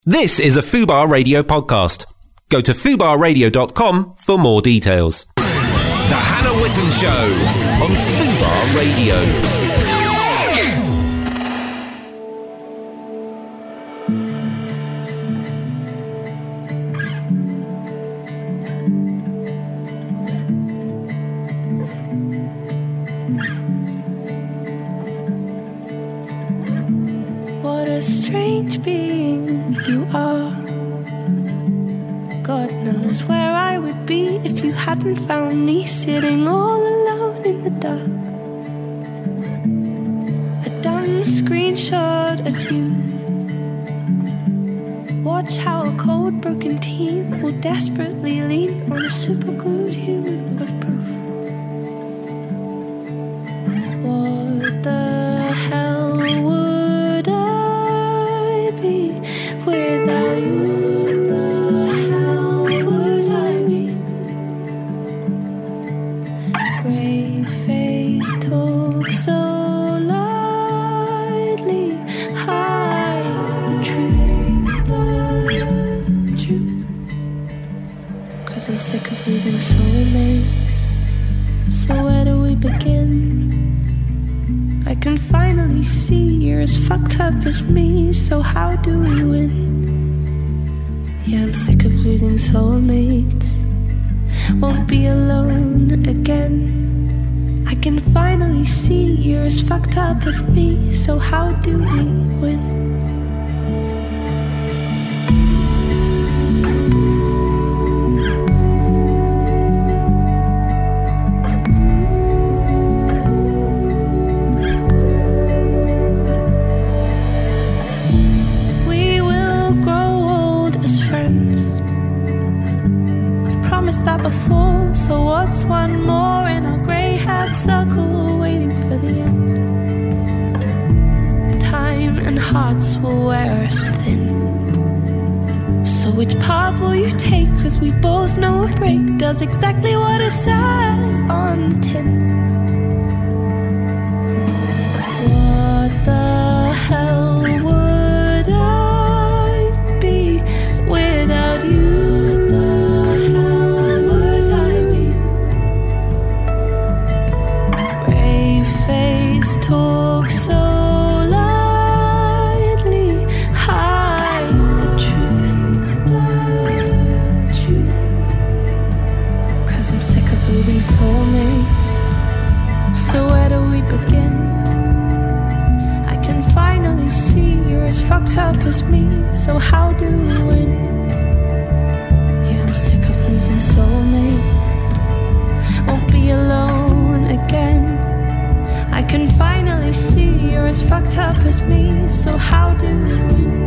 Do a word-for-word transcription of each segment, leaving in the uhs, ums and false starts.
This is a Fubar Radio podcast. Go to fubar radio dot com for more details. The Hannah Witten Show on Fubar Radio. What a strange being you are. God knows where I would be if you hadn't found me sitting all alone in the dark. A dumb screenshot of youth. Watch how a cold, broken teen will desperately lean on a superglued human of proof. What the hell would I be without you? The hell would I be? Brave face talk so lightly, hide the truth, the truth. Cause I'm sick of losing soulmates. So where do we begin? I can finally see you're as fucked up as me, so how do we win? Yeah, I'm sick of losing soulmates. Won't be alone again. I can finally see you're as fucked up as me, so how do we win? That before, so what's one more in our grey-haired circle waiting for the end? Time and hearts will wear us thin. So which path will you take? Cause we both know a break does exactly what it says on the tin. What the hell would I be without you? Talk so lightly, hide the truth, the truth. Cause I'm sick of losing soulmates. So where do we begin? I can finally see you're as fucked up as me, so how do we win? Yeah, I'm sick of losing soulmates. Won't be alone again. I can finally see you're as fucked up as me, so how do we win?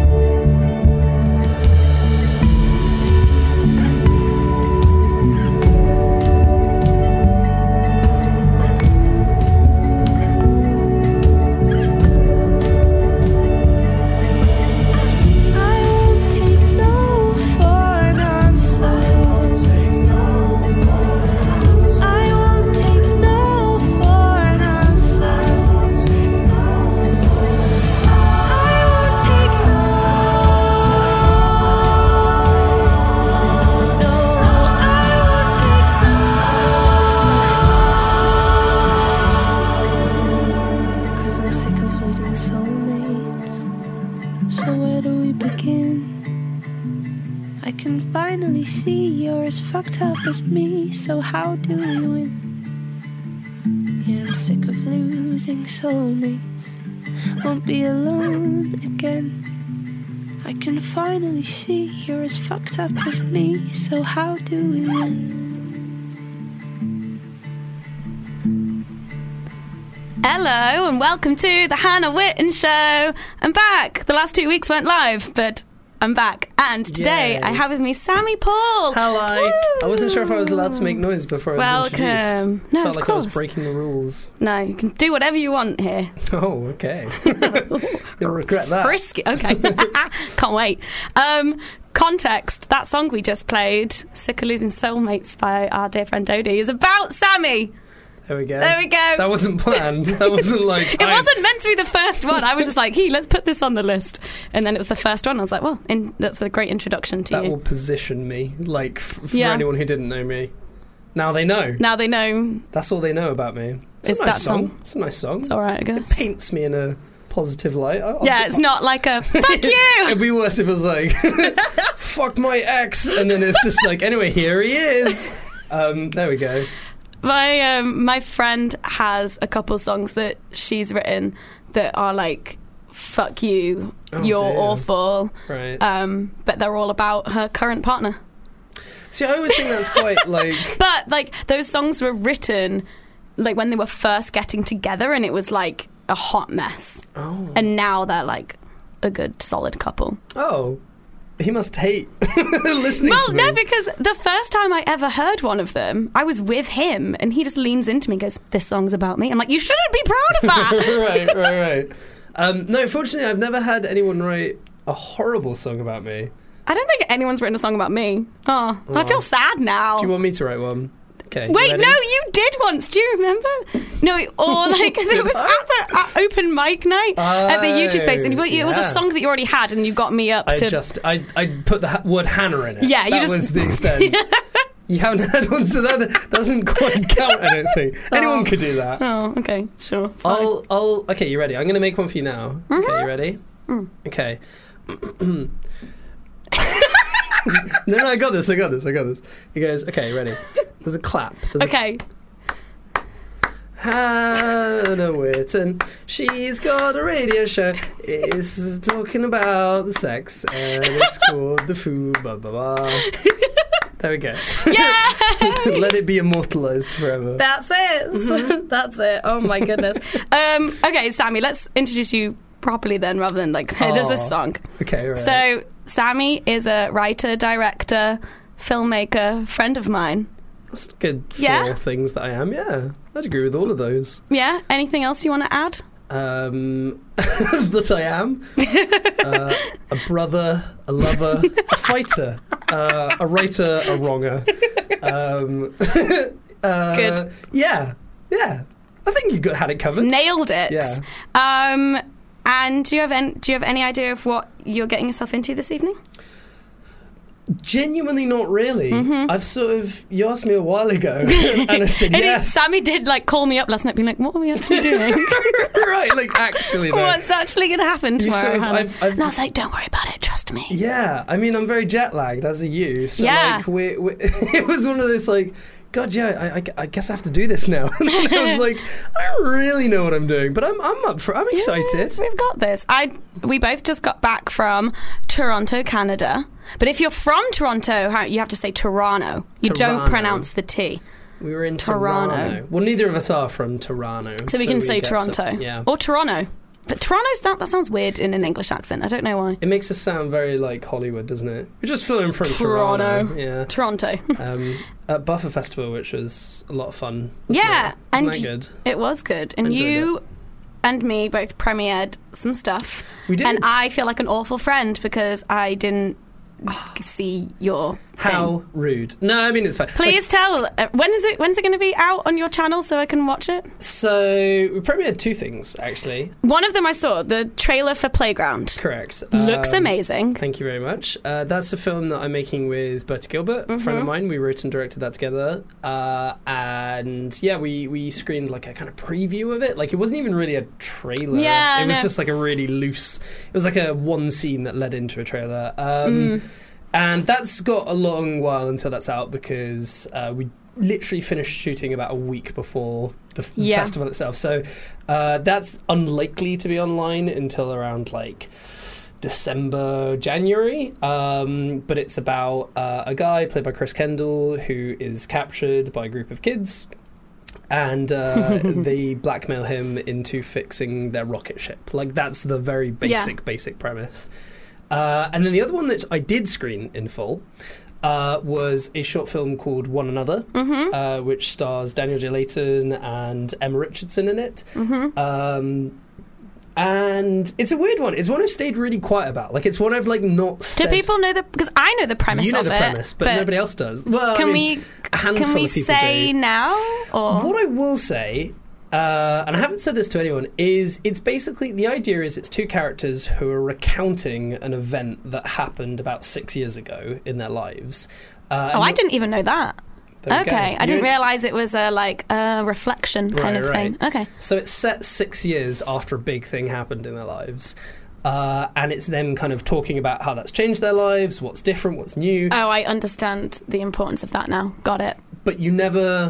Fucked up as me, so how do we win? Yeah, I'm sick of losing soulmates. Won't be alone again. I can finally see you're as fucked up as me, so how do we win? Hello and welcome to the Hannah Witten Show. I'm back. The last two weeks weren't live, but I'm back. And today Yay. I have with me Sammy Paul. Hello. Woo. I wasn't sure if I was allowed to make noise before I was Welcome. introduced. No, Felt of like course. I was breaking the rules. No, you can do whatever you want here. Oh, okay. You'll regret that. Frisky. Okay. Can't wait. Um, context. That song we just played, Sick of Losing Soulmates by our dear friend Dodie, is about Sammy. There we go. There we go. That wasn't planned. That wasn't like... It I- wasn't meant to be the first one. I was just like, hey, let's put this on the list. And then it was the first one. I was like, well, in, that's a great introduction to That you. will position me, like, f- for Yeah. anyone who didn't know me. Now they know. Now they know That's all they know about me. It's It's a nice that song. song. It's a nice song. it's all right, I It guess. paints me in a positive light. I- I'll Yeah, do- it's not like a, fuck you! It'd be worse if it was like, fuck my ex, and then it's just like, anyway, here he is. Um, there we go. My um, my friend has a couple songs that she's written that are like, fuck you, Oh, you're dear. awful. Right. Um, but they're all about her current partner. See, I always think that's quite like... But like those songs were written like when they were first getting together, and it was like a hot mess. Oh. And now they're like a good solid couple. Oh. He must hate listening Well, to me. no, because the first time I ever heard one of them, I was with him, and he just leans into me and goes, "This song's about me." I'm like, "You shouldn't be proud of that." right, right, right. Um, no, fortunately, I've never had anyone write a horrible song about me. I don't think anyone's written a song about me. Oh, I feel sad now. Do you want me to write one? Okay. you Wait, ready? no, you did once. Do you remember? No, or like it was at the at open mic night at the YouTube space, and you, it was a yeah. song that you already had, and you got me up I to. just I I put the ha- word Hannah in it. Yeah, you that just- was the extent. You haven't had one, so that doesn't quite count. I don't think anyone Oh. could do that. Oh, okay, sure. fine. I'll I'll okay. You ready? I'm going to make one for you now. Mm-hmm. Okay, you ready? Mm. Okay. no, no, I got this. I got this. I got this. He goes, okay, ready? There's a clap. There's a Okay. Hannah Witten, she's got a radio show. It's talking about the sex, and it's called the food. Blah blah blah. There we go. Yeah. Let it be immortalized forever. That's it. That's it. Oh my goodness. Um, okay, Sammy, let's introduce you properly then, rather than like, hey, there's a Aw. song. Okay, right. So, Sammy is a writer, director, filmmaker, friend of mine. That's good for Yeah? things that I am. Yeah, I'd agree with all of those. Yeah? Anything else you want to add? Um, that I am uh, a brother, a lover, a fighter, uh, a writer, a wronger. Um, uh, Good. Yeah, yeah. I think you got had it covered. Nailed it. Yeah. Um, and do you have any, do you have any idea of what you're getting yourself into this evening? Genuinely, not really. Mm-hmm. I've sort of you asked me a while ago, and I said And he- yes. Sammy did like call me up last night, being like, "What are we actually doing? Right, like actually, though. What's actually going to happen You tomorrow?" sort of- Hannah? I've- I've- and I was like, "Don't worry about it. Trust me." Yeah, I mean, I'm very jet lagged, as are you. So, Yeah. like, we we it was one of those, like, God, yeah, I, I, I guess I have to do this now. And I was like, I don't really know what I'm doing, but I'm I'm up for I'm excited. Yeah, we've got this. I we both just got back from Toronto, Canada. But if you're from Toronto, how- you have to say Toronto. You Toronto. don't pronounce the T. We were in Toronto. Toronto. Well, neither of us are from Toronto. So we can say get Toronto. to- yeah. Or Toronto. But Toronto's that that sounds weird in an English accent. I don't know why. It makes us sound very like Hollywood, doesn't it? We're just flew in from Toronto. Toronto. Yeah. Toronto. Um, at Buffer Festival, which was a lot of fun. Wasn't Yeah, it? and Wasn't that good? It was good. And I enjoyed you and me both premiered some stuff. We did. And I feel like an awful friend because I didn't see your How thing. rude. No, I mean, it's fine. Please tell. Uh, when is it? When's it going to be out on your channel so I can watch it? So we premiered two things, actually. One of them I saw, the trailer for Playground. Correct. Looks Um, amazing. Thank you very much. Uh, that's a film that I'm making with Bertie Gilbert, a friend of mine. We wrote and directed that together. Uh, and yeah, we, we screened like a kind of preview of it. Like it wasn't even really a trailer. Yeah, It was no. just like a really loose, it was like a one scene that led into a trailer. Um, Mm. And that's got a long while until that's out because uh, we literally finished shooting about a week before the f- Yeah. festival itself. So uh, that's unlikely to be online until around like December, January. Um, but it's about uh, a guy played by Chris Kendall who is captured by a group of kids. And uh, they blackmail him into fixing their rocket ship. Like, that's the very basic, Yeah. basic premise. Uh, and then the other one that I did screen in full uh, was a short film called One Another, Mm-hmm. uh, which stars Daniel J. Layton and Emma Richardson in it. Mm-hmm. Um, and it's a weird one. It's one I've stayed really quiet about. Like, it's one I've like not Do said. people know the? Because I know the premise You know of the it, premise, but, nobody else does. Well, Can I mean, we? a handful Can we of people say do. now? Or What I will say, uh, and I haven't said this to anyone, is it's basically the idea is it's two characters who are recounting an event that happened about six years ago in their lives. Uh, oh, and I you're- didn't even know that. There we go. Okay, I didn't You're- realise it was a like a reflection kind Right, of right. thing. Okay. So it's set six years after a big thing happened in their lives. Uh, and it's them kind of talking about how that's changed their lives, what's different, what's new. Oh, I understand the importance of that now. Got it. But you never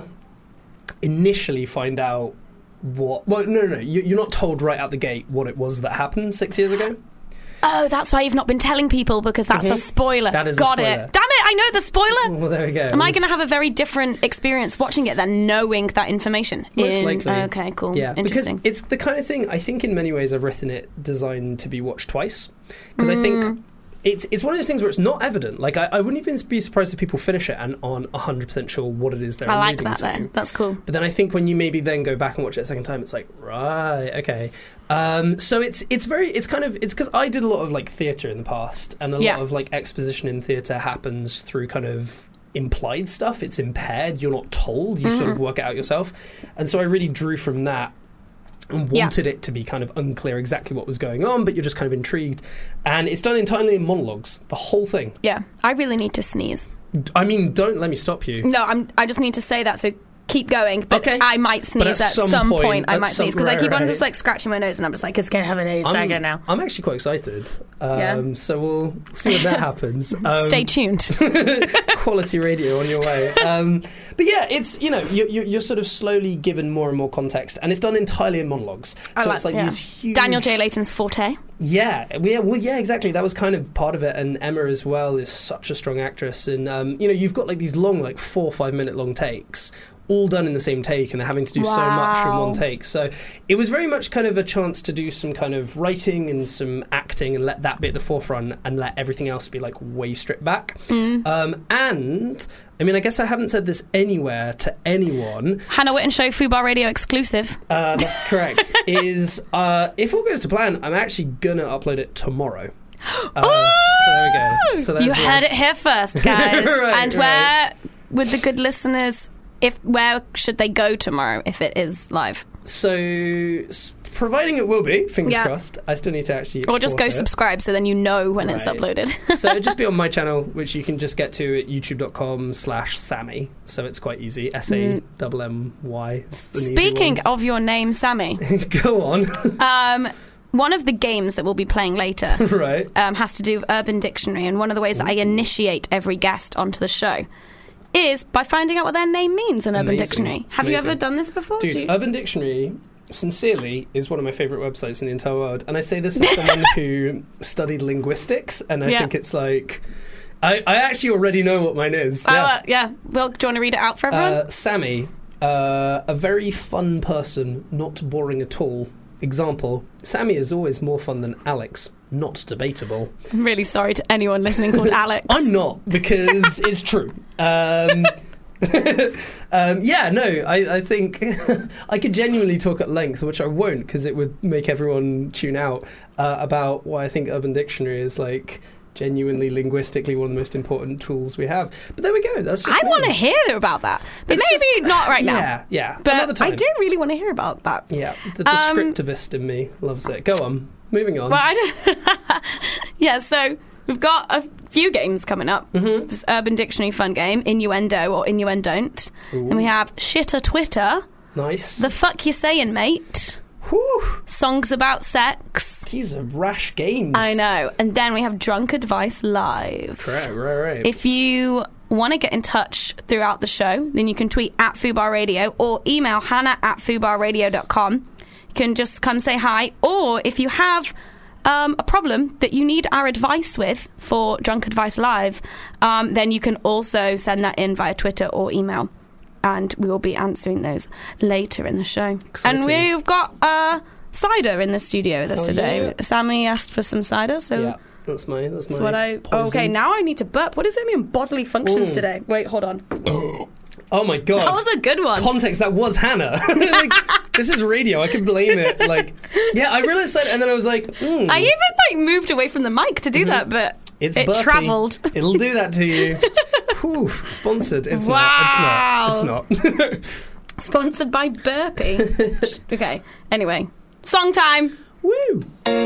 initially find out what... Well, no, no, no. You, you're not told right out the gate what it was that happened six years ago. Oh, that's why you've not been telling people, because that's a Mhm. spoiler. That is a Got spoiler. it. Damn it, I know the spoiler. Well, there we go. Am I going to have a very different experience watching it than knowing that information? Most In- likely. Okay, cool. Yeah, Interesting. because it's the kind of thing, I think in many ways I've written it designed to be watched twice. Because I Mm. think it's it's one of those things where it's not evident. Like, I, I wouldn't even be surprised if people finish it and aren't one hundred percent sure what it is they're I like alluding that to. though. That's cool. But then I think when you maybe then go back and watch it a second time, it's like, right, okay. Um, so it's it's very it's kind of it's because I did a lot of like theatre in the past, and a Yeah. lot of like exposition in theatre happens through kind of implied stuff. It's impaired. You're not told. You Mm-hmm. sort of work it out yourself. And so I really drew from that. And Yeah. wanted it to be kind of unclear exactly what was going on, but you're just kind of intrigued. And it's done entirely in monologues, the whole thing. Yeah, I really need to sneeze. I mean, don't let me stop you. No, I'm. I just need to say that. So keep going. But Okay. I might sneeze at at, some some, point- point. I at might some- sneeze because I right, keep on right. just like scratching my nose, and I'm just like, it's gonna have a I'm, second now. I'm actually quite excited. Um, Yeah. So we'll see when that happens. Um, Stay tuned. quality radio on your way. Um, but yeah, it's, you know, you, you, you're sort of slowly given more and more context, and it's done entirely in monologues. I So it's like yeah. these huge... Daniel J. Layton's forte. Yeah, yeah, well, yeah, exactly. That was kind of part of it, and Emma as well is such a strong actress, and um, you know, you've got like these long, like four or five minute long takes, all done in the same take, and they're having to do so much in Wow. one take. So it was very much kind of a chance to do some kind of writing and some acting, and let that be at the forefront, and let everything else be like way stripped back. Mm. Um, and I mean, I guess I haven't said this anywhere to anyone. Hannah Witten Show, Fubar Radio exclusive. Uh, that's correct. is uh, if all goes to plan, I'm actually gonna upload it tomorrow. Uh, so there we go. So that's You uh, heard it here first, guys. Right, and right. where would the good listeners, if where should they go tomorrow if it is live? So, s- providing it will be, fingers Yeah. crossed. I still need to actually Or just go export it. subscribe so then you know when it's Right. uploaded. So just be on my channel, which you can just get to at youtube.com slash Sammy. So it's quite easy. S A M M Y. It's an easy Mm. Speaking one. of your name, Sammy, Go on. um, one of the games that we'll be playing later Right. um, has to do with Urban Dictionary, and one of the ways that I initiate every guest onto the show is by finding out what their name means in Urban Amazing. Dictionary. Have you Amazing. ever done this before? Do Dude, you- Urban Dictionary, sincerely, is one of my favourite websites in the entire world. And I say this as someone who studied linguistics, and I Yeah. think it's like... I, I actually already know what mine is. Oh, yeah. uh, yeah. Well, do you want to read it out for everyone? Uh, Sammy, uh, a very fun person, not boring at all. Example, Sammy is always more fun than Alex. Not debatable. I'm really sorry to anyone listening called Alex. I'm not, because it's true. Um, um, yeah, no, I, I think I could genuinely talk at length, which I won't, because it would make everyone tune out, uh, about why I think Urban Dictionary is like genuinely linguistically one of the most important tools we have. But there we go. That's just I me. want to hear about that, but It's maybe just- not right now. Yeah, yeah. But Another time. I do really want to hear about that. Yeah, the Um, descriptivist in me loves it. Go on, moving on. But I don't yeah, so we've got a few games coming up. Mm-hmm. This Urban Dictionary fun game, Innuendo or Innuendon't. And we have Shitter Twitter, Nice. The Fuck You Sayin' Mate, Whew, Songs About Sex. these are rash games. I know. And then we have Drunk Advice Live. Right, right, right. If you want to get in touch throughout the show, then you can tweet at Fubar Radio or email hannah at fubarradio dot com. You can just come say hi. Or if you have um, a problem that you need our advice with for Drunk Advice Live, um, then you can also send that in via Twitter or email. And we will be answering those later in the show. Exciting. And we've got uh, cider in the studio with us Oh, today. yeah. Sammy asked for some cider, so... Yeah, that's my that's, That's my what I. poison. Okay, now I need to burp. What does it mean, bodily functions Mm. today? Wait, hold on. Oh my god. That was a good one. Context, that was Hannah. Like, This is radio. I can blame it. Like, yeah, I realized that, and then I was like, mm, I even like moved away from the mic to do mm-hmm. that, but it's it burpy. travelled. It'll do that to you. Whew, sponsored. It's wow. not. It's not. It's not. Sponsored by Burpee. Okay. Anyway, song time. Woo.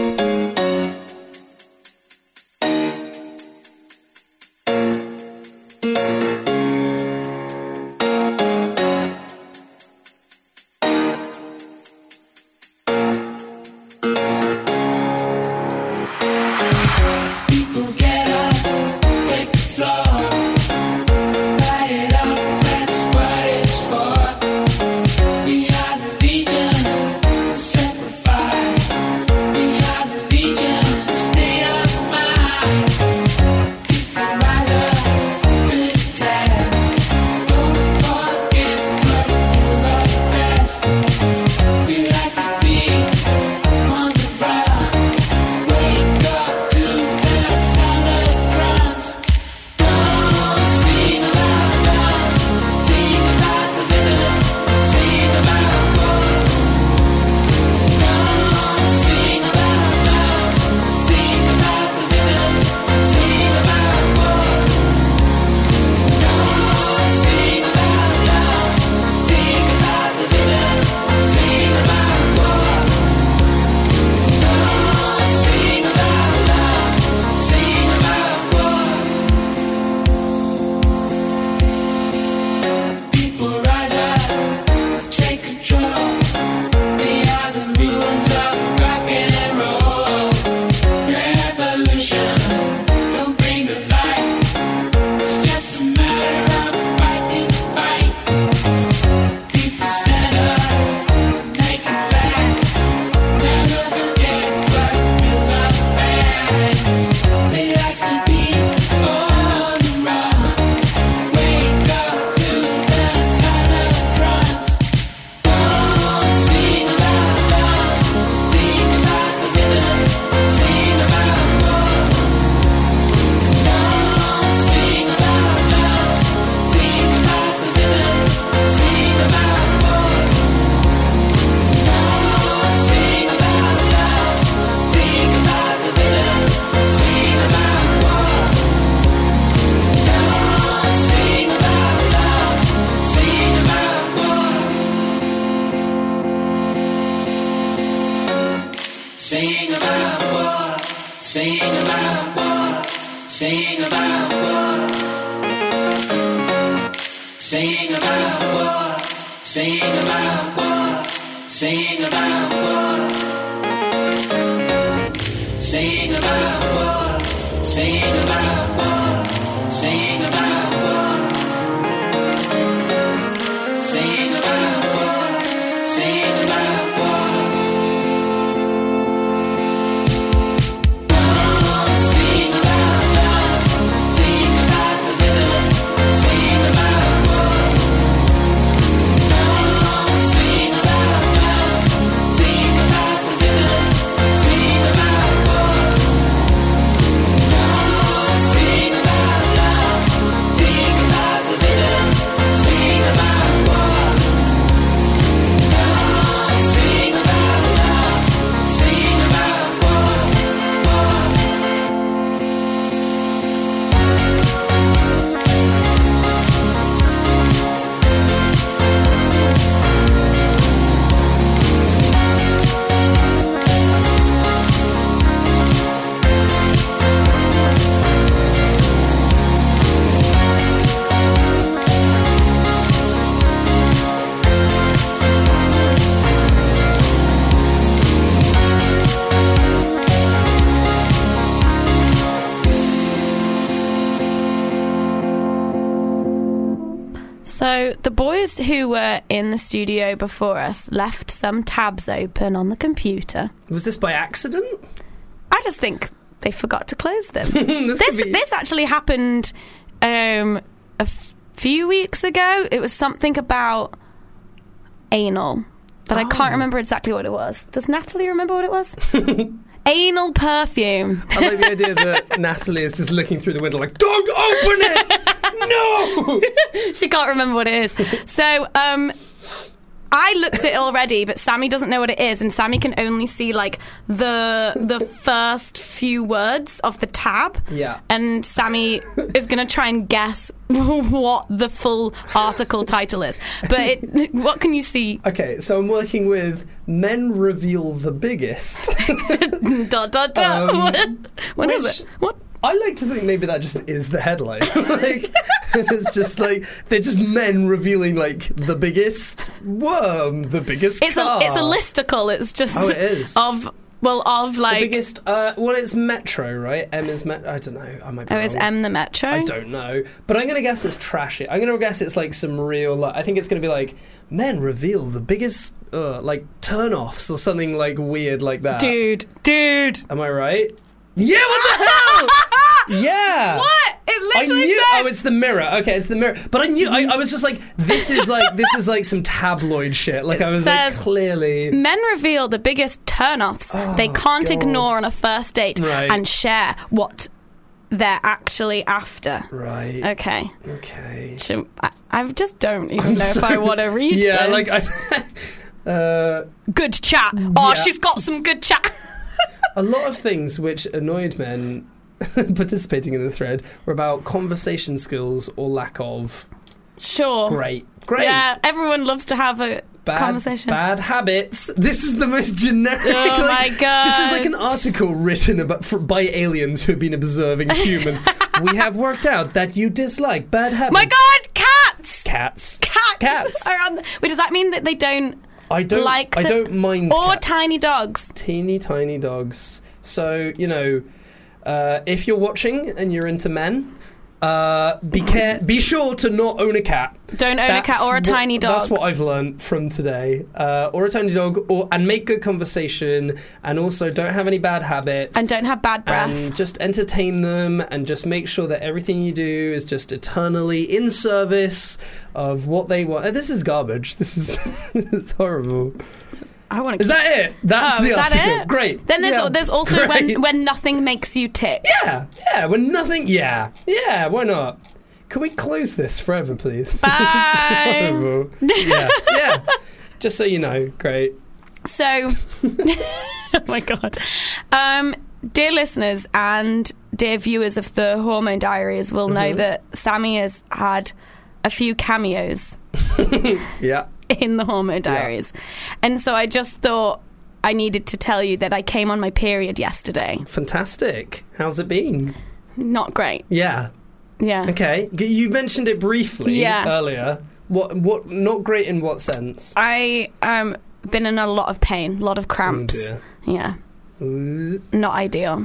Sing about war, sing about war, sing about war. Sing about war, sing about war, sing about war. Sing about war, sing about war, sing about war. Sing about war, sing about war. Sing about love, think about the villain. Sing about war. Sing about love, think about the villain. Sing about war. Sing about love, think about the villain. Sing about war. Sing about love, sing about war, war. So the boys who were in the studio before us left some tabs open on the computer. Was this by accident? I just think they forgot to close them. This this could be- this actually happened um, a f- few weeks ago. It was something about anal, but I Oh. can't remember exactly what it was. Does Natalie remember what it was? Anal perfume. I like the idea that Natalie is just looking through the window like, don't open it! No! She can't remember what it is. So, um, I looked at it already, but Sammy doesn't know what it is, and Sammy can only see like the the first few words of the tab. Yeah. And Sammy is going to try and guess what the full article title is. But it, what can you see? Okay, so I'm working with Men Reveal the Biggest. dot dot dot. Um, what what is which- it? What? I like to think maybe that just is the headline. Like, it's just like they're just men revealing like the biggest worm, the biggest It's car. a it's a listicle. It's just Oh, it is. of well of The like biggest. Uh, well, it's Metro, right? M is Met. I don't know. I might be oh, wrong. is M the Metro? I don't know, but I'm gonna guess it's trashy. I'm gonna guess it's like some real. Like, I think it's gonna be like men reveal the biggest, uh, like turn-offs or something like weird like that. Dude, dude. Am I right? Yeah. What the hell? Yeah. What? It I literally knew. says. Oh, it's the Mirror. Okay, it's the Mirror. But I knew. I, I was just like, this is like, this is like some tabloid shit. Like I was like, says- clearly. Men reveal the biggest turn-offs they can't God. ignore on a first date Right. and share what they're actually after. Right. Okay. Okay. Should, I, I just don't even know if I want to read Yeah, this. like I. uh, Good chat. Oh, Yeah. she's got some good chat. a lot of things which annoyed men participating in the thread were about conversation skills or lack of. Sure. Great. Great. Yeah, everyone loves to have a Bad, conversation. bad habits. This is the most generic. Oh like, my God. This is like an article written about for, by aliens who have been observing humans. We have worked out that you dislike bad habits. My God, cats! Cats. Cats! Cats. Are on the, wait, does that mean that they don't I don't. like I the- don't mind. Or cats. tiny dogs? teeny tiny dogs. So, you know, uh, if you're watching and you're into men, uh, be care- be sure to not own a cat. Don't own a That's cat or a what- tiny dog. That's what I've learned from today. Uh, or a tiny dog, or and make good conversation, and also don't have any bad habits. And don't have bad breath. And just entertain them, and just make sure that everything you do is just eternally in service of what they want. Uh, This is garbage. This is this is horrible. I want to Is that it? That's Oh, the is that article. it? Great. Then there's Yeah. there's also when Great. when nothing makes you tick. Yeah, yeah, when nothing. Yeah, yeah, why not? Can we close this forever, please? Bye. This is horrible. Yeah, yeah. Just so you know, great. So, oh my God. Um, dear listeners and dear viewers of the Hormone Diaries will know Mm-hmm. that Sammy has had a few cameos Yeah. in the Hormone Diaries. And so I just thought I needed to tell you that I came on my period yesterday. Fantastic. How's it been? Not great. Yeah. Yeah. Okay. G- You mentioned it briefly Yeah. earlier. What? What? Not great in what sense? I um been in a lot of pain, a lot of cramps. dear. Yeah. Not ideal.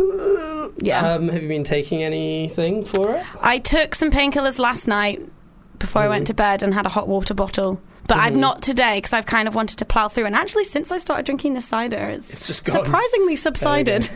Yeah. Um, have you been taking anything for it? I took some painkillers last night before I went to bed and had a hot water bottle. But I've not today because I've kind of wanted to plough through. And actually, since I started drinking this cider, it's, It's just gone. surprisingly subsided.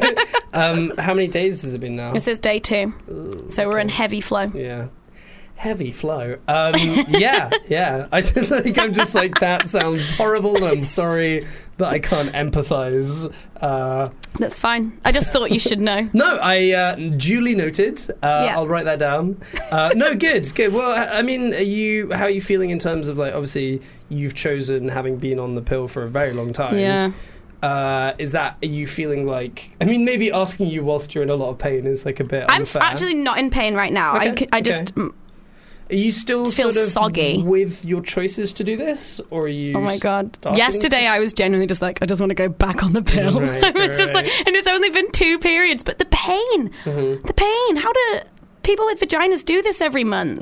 Um, how many days has it been now? This is day two. So we're in heavy flow. Yeah. Heavy flow. Um, yeah, yeah. I think I'm just like, that sounds horrible, and I'm sorry that I can't empathise. Uh, That's fine. I just thought you should know. no, I uh, duly noted. Uh, Yeah. I'll write that down. Uh, no, good, good. Well, I I mean, are you? How are you feeling in terms of like? Obviously, you've chosen having been on the pill for a very long time. Yeah. Uh, is that? Are you feeling like? I mean, maybe asking you whilst you're in a lot of pain is like a bit I'm unfair. actually not in pain right now. I, Okay, c- I okay. just. mm, Are you still It feels sort of soggy. with your choices to do this, or are you? Oh my God. starting Yesterday to- I was genuinely just like, I just want to go back on the pill. Right, I was just like, right. and it's only been two periods, but the pain, Mm-hmm. the pain. How do people with vaginas do this every month?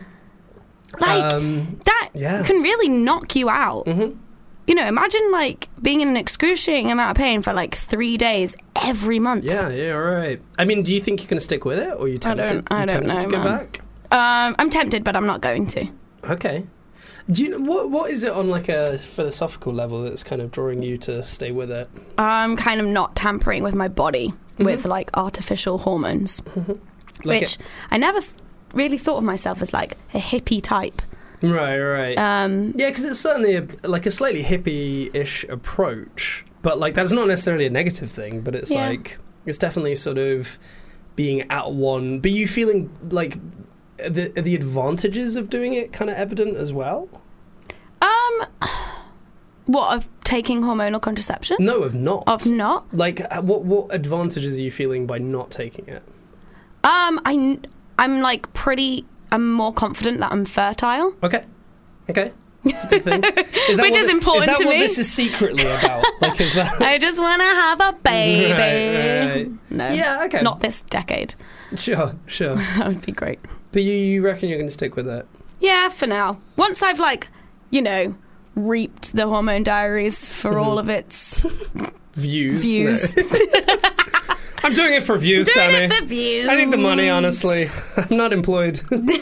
Like, Um, that yeah. can really knock you out. Mhm. You know, imagine like being in an excruciating amount of pain for like three days every month. yeah, yeah, all right. I mean, do you think you're going to stick with it, or are you I tempted? don't- I you don't tempted know, to go man. back? Um, I'm tempted, but I'm not going to. Okay. Do you know what? What is it on like a philosophical level that's kind of drawing you to stay with it? I'm kind of not tampering with my body with like artificial hormones, Like which I never th- really thought of myself as like a hippie type. it- right, right. Um, yeah, because it's certainly a, like a slightly hippie-ish approach, but like that's not necessarily a negative thing. But it's Yeah. like it's definitely sort of being at one. But you feeling like the are the advantages of doing it kind of evident as well? um, What, of taking hormonal contraception? No, of not. Of not? Like, uh, what what advantages are you feeling by not taking it? Um, I, I'm like pretty, I'm more confident that I'm fertile. Okay. Okay. It's a big thing. Is that Which what is the- important is that to what me. this is secretly about? Like, is that... I just want to have a baby. Right, right. No. Yeah, okay. Not this decade. Sure, sure. That would be great. But you, you reckon you're going to stick with it? Yeah, for now. Once I've, like, you know, reaped the hormone diaries for all of its Views. views. No. I'm doing it for views, Doing Sammy. it for views. I need the money, honestly. I'm not employed.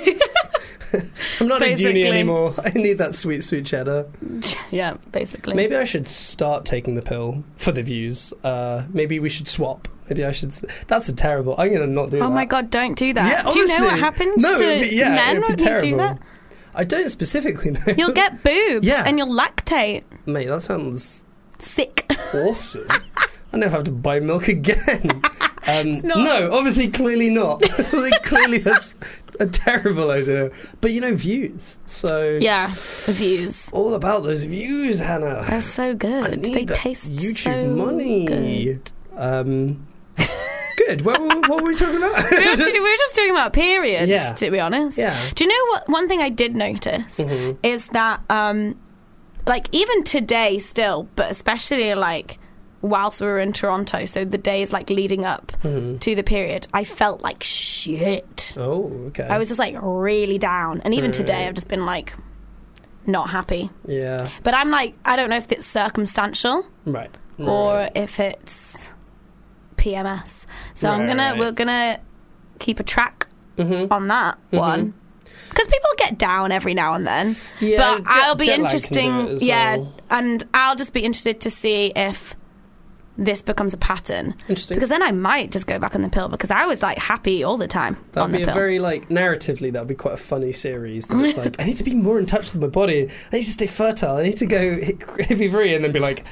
I'm not in uni Basically. anymore. I need that sweet, sweet cheddar. Yeah, basically. Maybe I should start taking the pill for the views. Uh, maybe we should swap. Maybe I should... s- That's a terrible... I'm going to not do that. Oh my god, don't do that. Yeah, do you know what honestly. happens No, to it'd be- yeah, men it'd be when you do terrible. that? I don't specifically know. You'll get boobs Yeah. and you'll lactate. Mate, that sounds Sick. awesome. I never have to buy milk again. Um, not. no, obviously, clearly not. Like, clearly that's a terrible idea. But, you know, views. So... Yeah, the views. All about those views, Hannah. They're so I good. need They that taste YouTube so money. good. Um, good. What, what, what were we talking about? we, were, we were just talking about periods, Yeah. to be honest. Yeah. Do you know what? One thing I did notice Mhm. is that, um, like, even today still, but especially like whilst we were in Toronto, so the days like leading up Mhm. to the period, I felt like shit. Oh, okay. I was just like really down, and even today, Right. I've just been like not happy. Yeah. But I'm like, I don't know if it's circumstantial Right. or Right. if it's P M S. So I'm Right, gonna right. we're gonna keep a track Mhm. on that one because people get down every now and then. Yeah, but jet- I'll be jet lag can do interesting, it as yeah, well. and I'll just be interested to see if this becomes a pattern. Interesting. Because then I might just go back on the pill because I was like happy all the time That'd on be the a pill. very, like, narratively, that would be quite a funny series. That it's like, I need to be more in touch with my body. I need to stay fertile. I need to go hippie free, and then be like,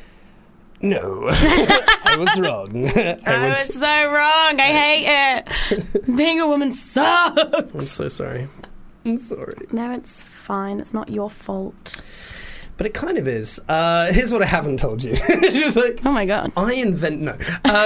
no, I was wrong. I, I went- was so wrong. I hate it. Being a woman sucks. I'm so sorry. I'm sorry. No, it's fine. It's not your fault. But it kind of is. Uh, here's what I haven't told you. It's just like, Oh my god. I invent no. Um,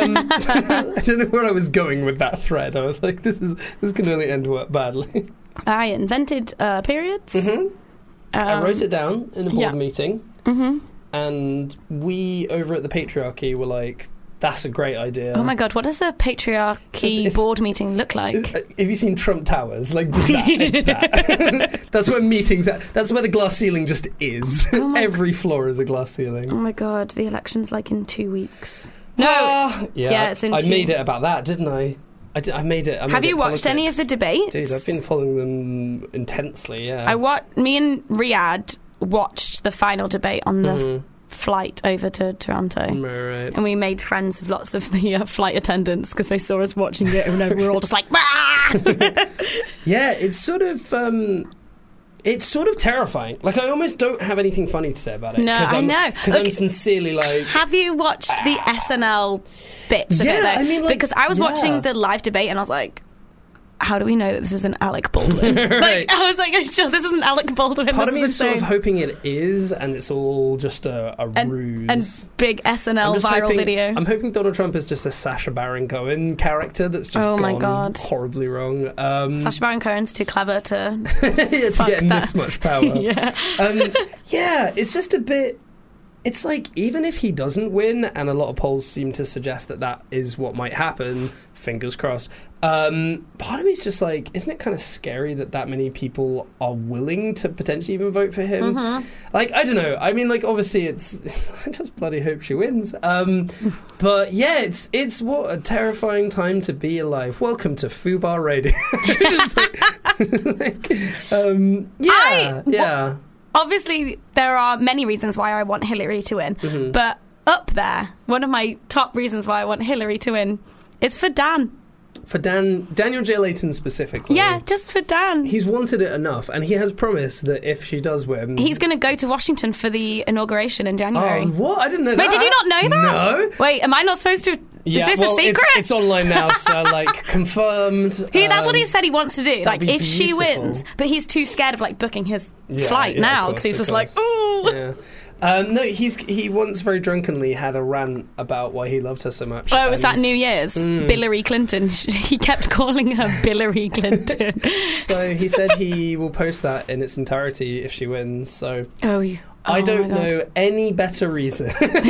I don't know where I was going with that thread. I was like, this is this can only end wo- badly. I invented uh, periods. hmm I Um, wrote it down in a board yeah. meeting, mhm. and we over at the Patriarchy were like, "That's a great idea." Oh my god, what does a patriarchy Just- it's- board meeting look like? Uh, Have you seen Trump Towers? Like just that. It's that. That's where meetings. Are. That's where the glass ceiling just is. Oh my Every floor is a glass ceiling. Oh my god, the election's like in two weeks. No. Ah, yeah. Yeah, it's in I two- made it about that, didn't I? I, did, I made it. I made Have it you watched any of the politics. debates? Dude, I've been following them intensely. Yeah. I wa- Me and Riyadh watched the final debate on the Mhm. f- flight over to Toronto. Right, right. And we made friends with lots of the uh, flight attendants because they saw us watching it and we were all just like, "Bah!" Yeah, it's sort of. Um, it's sort of terrifying. Like, I almost don't have anything funny to say about it. No, I know. Because I'm Look, sincerely like. Have you watched the S N L bits of Yeah, it though? I mean, like, because I was yeah. watching the live debate and I was like, how do we know that this isn't Alec Baldwin? Right. Like, I was like, sure, this isn't Alec Baldwin. Part of this me is sort of insane. hoping it is, and it's all just a, a and, ruse. and big S N L I'm just viral hoping, video. I'm hoping Donald Trump is just a Sacha Baron Cohen character that's just Oh my gone God. horribly wrong. Um, Sacha Baron Cohen's too clever to. yeah, to Fuck get that. this much power. yeah. um, yeah, it's just a bit. It's like, even if he doesn't win, and a lot of polls seem to suggest that that is what might happen, fingers crossed, um, part of me is just like, isn't it kind of scary that that many people are willing to potentially even vote for him? Mm-hmm. Like, I don't know. I mean, like, obviously it's... I just bloody hope she wins. Um, but yeah, it's it's what a terrifying time to be alive. Welcome to Fubar Radio. Just like, like, um, yeah, I- yeah. Obviously, there are many reasons why I want Hillary to win, Mhm. but up there, one of my top reasons why I want Hillary to win is for Dan. For Dan, Daniel J. Layton specifically. Yeah, just for Dan. He's wanted it enough, and he has promised that if she does win... He's going to go to Washington for the inauguration in Oh, January. what? I didn't know that. Wait, did you not know that? No. Wait, am I not supposed to Yeah, Is this well, a secret? It's, it's online now, so like confirmed. He, that's what he um, said he wants to do. Like, be if she beautiful. wins, but he's too scared of like booking his Yeah, flight yeah, now of because he's course, just of like, course. ooh. Yeah. Um, no, he's he once very drunkenly had a rant about why he loved her so much. Oh, was that and New Year's? Mm. Billary Clinton. He kept calling her Billary Clinton. So he said he will post that in its entirety if she wins. So oh, you. I oh don't my God. know any better reason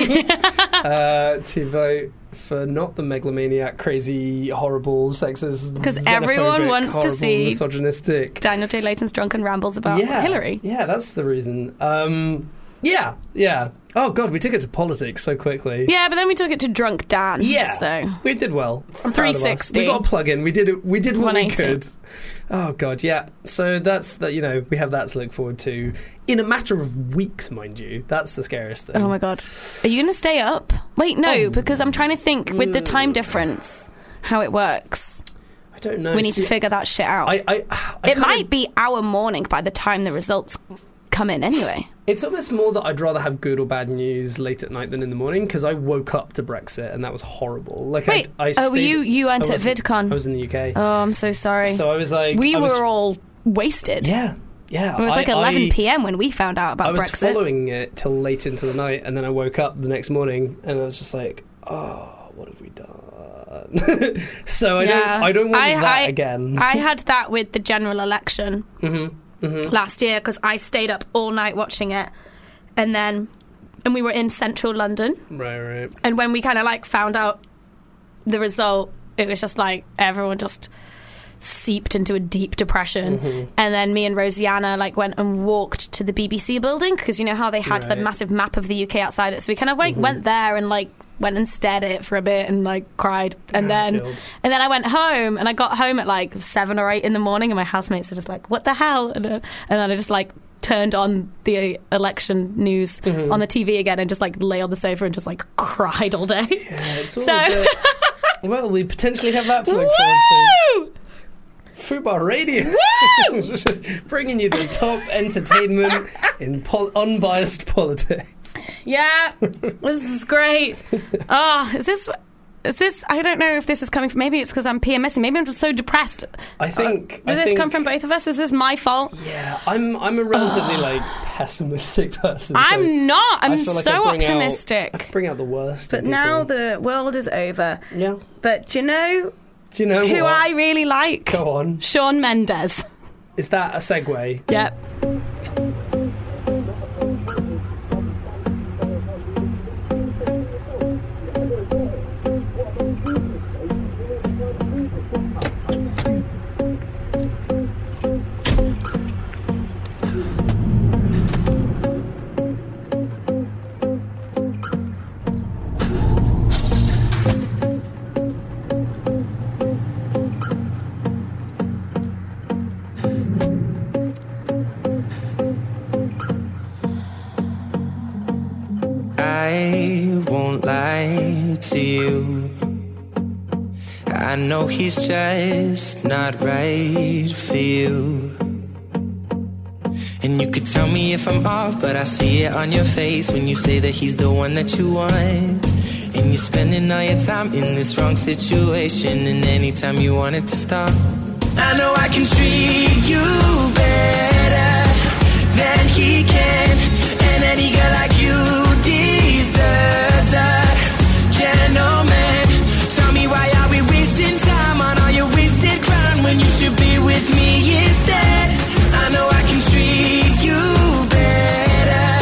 uh, to vote for not the megalomaniac, crazy, horrible, sexist, 'Cause everyone xenophobic, wants to horrible, see misogynistic. Daniel Day Layton's drunken rambles about yeah, Hillary. Yeah, that's the reason. Um, yeah, yeah. Oh God, we took it to politics so quickly. Yeah, but then we took it to drunk Dan. Yeah, So we did well. I'm proud of us. three sixty. We got a plug in. We did it. We did what we one eighty. could. Oh God, yeah. So that's that. You know, we have that to look forward to in a matter of weeks, mind you. That's the scariest thing. Oh my God. Are you going to stay up? Wait, no, Oh. because I'm trying to think with the time difference how it works. I don't know. We need See, to figure that shit out. I, I, I it kinda- might be our morning by the time the results come in anyway. It's almost more that I'd rather have good or bad news late at night than in the morning because I woke up to Brexit and that was horrible. Like, Wait, I, I oh, were stayed- you, you went I at wasn't- VidCon? I was in the U K. Oh, I'm so sorry. So I was like, we I was, were all wasted. yeah, yeah. It was like I- eleven I- p.m. when we found out about I was Brexit. following it till late into the night, and then I woke up the next morning, and I was just like, "Oh, what have we done?" So I Yeah. don't, I don't want I- that I- again. I had that with the general election last year because I stayed up all night watching it, and then and we were in central London, right, right. and when we kind of like found out the result, it was just like everyone just seeped into a deep depression. Mm-hmm. And then me and Rosianna like went and walked to the B B C building because you know how they had the Right. massive map of the U K outside it, so we kind of like went there and like went and stared at it for a bit and like cried, and Ah, then killed. and then I went home, and I got home at like seven or eight in the morning, and my housemates are just like, "What the hell?" And, uh, and then I just like turned on the election news Mm-hmm. on the T V again and just like lay on the sofa and just like cried all day. Yeah, it's all So- a bit- well, we potentially have that to look forward to. Woo! Fubar Radio, bringing you the top entertainment in pol- unbiased politics. Yeah, this is great. Oh, is this? Is this? I don't know if this is coming from. Maybe it's because I'm PMSing. Maybe I'm just so depressed. I think. Does I this think, come from both of us? Is this my fault? Yeah, I'm. I'm a relatively like pessimistic person. so I'm not. I I'm feel like so I bring optimistic. Out, I bring out the worst. but in now people. the world is over. yeah. But do you know Do you know who what? I really like? Go on. Shawn Mendes. Is that a segue? Yep. I won't lie to you. I know he's just not right for you. And you could tell me if I'm off, but I see it on your face when you say that he's the one that you want. And you're spending all your time in this wrong situation, and anytime you want it to stop, I know I can treat you better than he can. And any girl like you deserves a gentleman. Tell me, why are we wasting time on all your wasted crime when you should be with me instead? I know I can treat you better,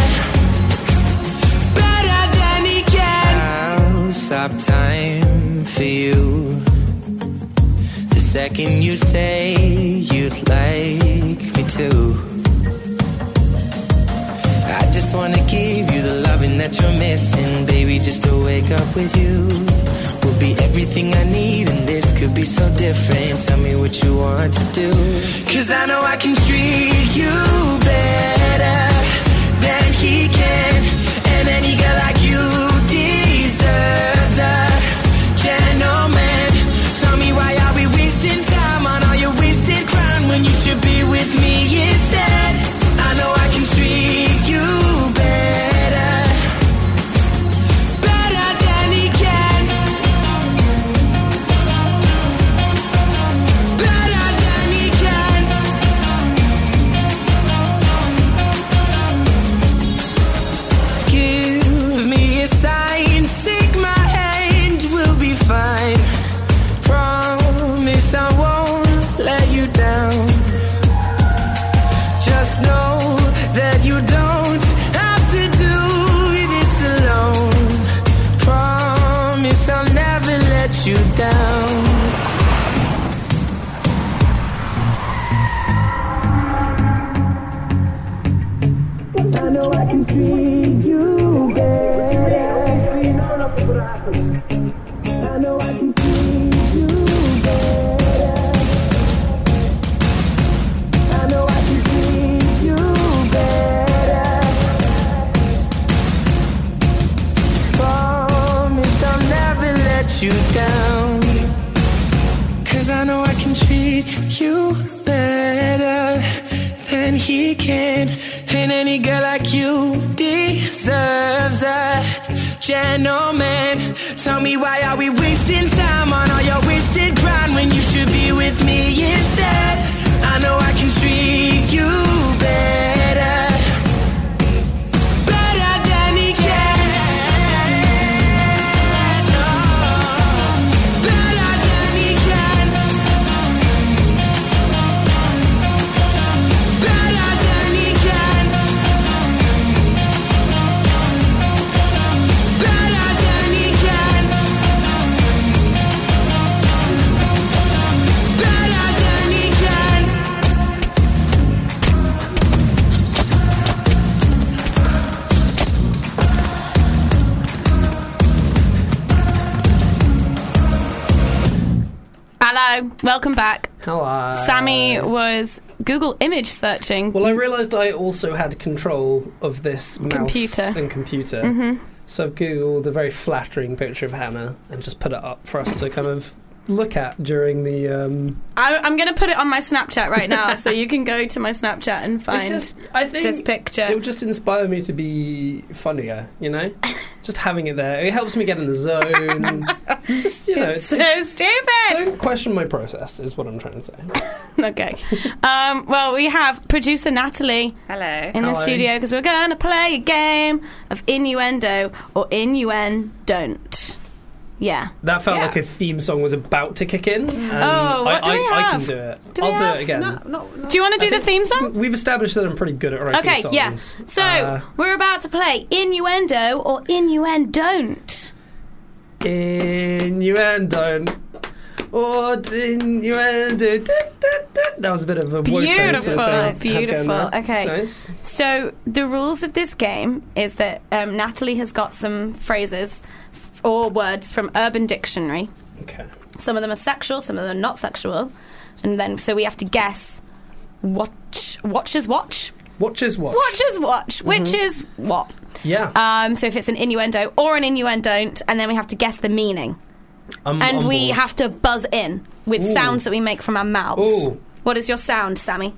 better than he can. I'll stop time for you the second you say you'd like me to. I just wanna give you the loving that you're missing, baby, just to wake up with you will be everything I need, and this could be so different. Tell me what you want to do, 'cause I know I can treat you better than he can. And any girl like you deserves a gentleman. Tell me, why are we wasting time on all your wasted crime when you should be with me instead? I know I can treat you better, better than he can. treat you better. Obviously, you know nothing would happen. I know I can treat you better. I know I can treat you better. Promise I'll never let you down. Cause I know I can treat you better than he can. And any girl like you deserves a gentleman. Tell me, why are we wasting time on all your wasted grind when you should be with me instead? I know I can treat you better, better than he can. No, better than he can. Better than he can. Better than he can. Better than he can. Hello, welcome back. Hello. Sammy was Google image searching. Well, I realised I also had control of this mouse Computer. and computer. Mm-hmm. So I've Googled a very flattering picture of Hannah and just put it up for us to kind of look at during the... Um, I, I'm going to put it on my Snapchat right now, so you can go to my Snapchat and find it's just, I think this picture. it would just inspire me to be funnier, you know? Just having it there. It helps me get in the zone. Just, you know, It's it's, so it's, stupid. don't question my process, is what I'm trying to say. Okay. Um, well, we have producer Natalie Hello. in the Hello. studio because we're going to play a game of innuendo or innuendo-don't. Yeah. That felt Yeah. like a theme song was about to kick in. And Oh, what I, do we I, I have? can do it. Do we I'll do have- it again. No, no, no. Do you want to do I the think theme song? We've established that I'm pretty good at writing Okay, songs. yeah. So, Uh, we're about to play innuendo or innuendo-don't. innuendo. Or innuendo. Dun, dun, dun. That was a bit of a voice Beautiful, over the beautiful. there. Okay. It's nice. So the rules of this game is that um, Natalie has got some phrases f- or words from Urban Dictionary. Okay. Some of them are sexual, some of them are not sexual, and then so we have to guess watch watchers watch Watchers watch. watchers watch which Mm-hmm. is what. Yeah. Um, so if it's an innuendo or an innuendo, and then we have to guess the meaning, I'm and on we board. have to buzz in with Ooh. sounds that we make from our mouths. Ooh. What is your sound, Sammy?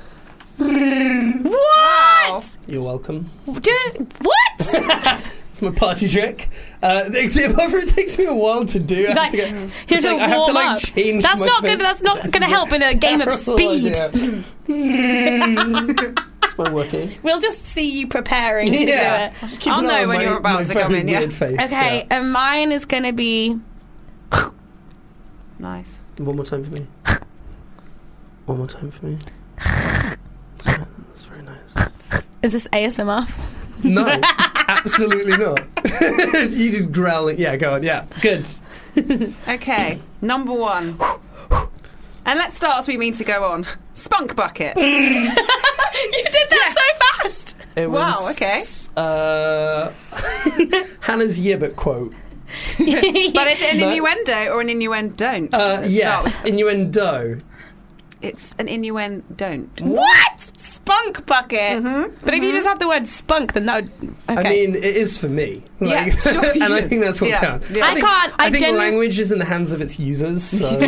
What? You're welcome. Do what? It's my party trick. Uh, however, it takes me a while to do. I have Like, to, get, you it's have to like, I have to warm like up. change. That's my not face. good. That's not going to help in a game of Terrible speed. idea. It's my working. We'll just see you preparing to Yeah. do it. Keep I'll an eye know on when my- you're about my to come very in, yeah. weird face, Okay, yeah. and mine is going to be. Nice. One more time for me. One more time for me. Yeah, that's very nice. Is this A S M R? No, absolutely not. You did growling. Yeah, go on. Yeah, good. Okay, number one. And let's start as we mean to go on. Spunk bucket. You did that so fast. It Wow, was, okay. Uh, Hannah's yearbook quote. But is it an No. innuendo or an innuendo-don't? Uh, Let's start yes, with- innuendo. It's an innuendo-don't. What? Spunk bucket. But if you just had the word spunk, then that would. Okay. I mean, it is for me. Yeah, Like, sure and I you- think that's what yeah, counts. yeah. I think, can't- I I think genu- language is in the hands of its users. So, uh,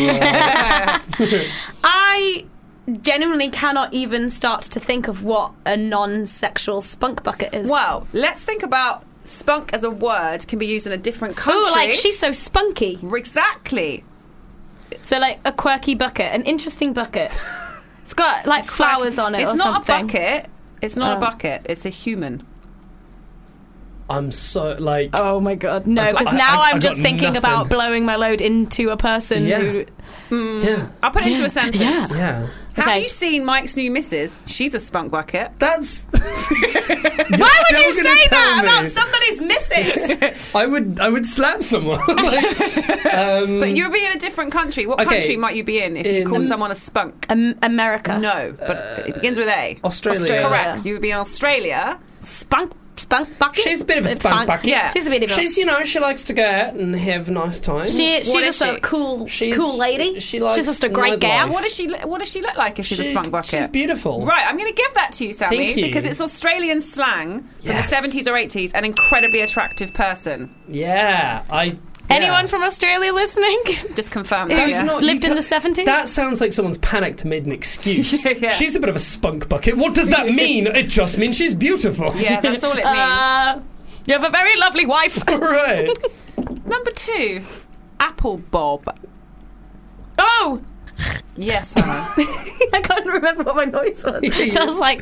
I genuinely cannot even start to think of what a non-sexual spunk bucket is. Well, let's think about spunk as a word can be used in a different country. Oh, like she's so spunky. Exactly. So like a quirky bucket, an interesting bucket. It's got like flowers on it It's or not something. a bucket. It's not Oh. a bucket. It's a human. I'm so like. Oh my god, no! I got- Because I- now I- I I'm just got thinking nothing. about blowing my load into a person Yeah. who. Yeah, I'll put it into a sentence. Yeah. yeah. Have Okay. you seen Mike's new missus? She's a spunk bucket. That's. Why would you say that about somebody's missus? I would. I would slap someone. Like, um, But you'll be in a different country. What Okay. country might you be in if you In- called someone a spunk? um, America. No, but it begins with A. Australia. Australia. Correct. You would be in Australia. Spunk spunk bucket. She's a bit of a It's spunk fun. bucket. Yeah. She's a bit of a. She's, you know, she likes to go out and have a nice time. She, she's What just is a she? cool, She's- cool lady. she likes she's just a great nightlife. gal. What does she look- What does she look like if she's a She- spunk bucket? She's beautiful. Right, I'm going to give that to you, Sammy, Thank you. because it's Australian slang from Yes. the seventies or eighties. An incredibly attractive person. Yeah, I. Anyone yeah. from Australia listening? Just confirm that. That's yeah. not- Lived you in the ca- seventies? That sounds like someone's panicked and made an excuse. Yeah. She's a bit of a spunk bucket. What does that mean? It just means she's beautiful. Yeah, that's all it means. Uh, you have a very lovely wife. Right. Number two, apple bob. Oh! Yes, Hannah. I can't remember what my noise was. So I was like,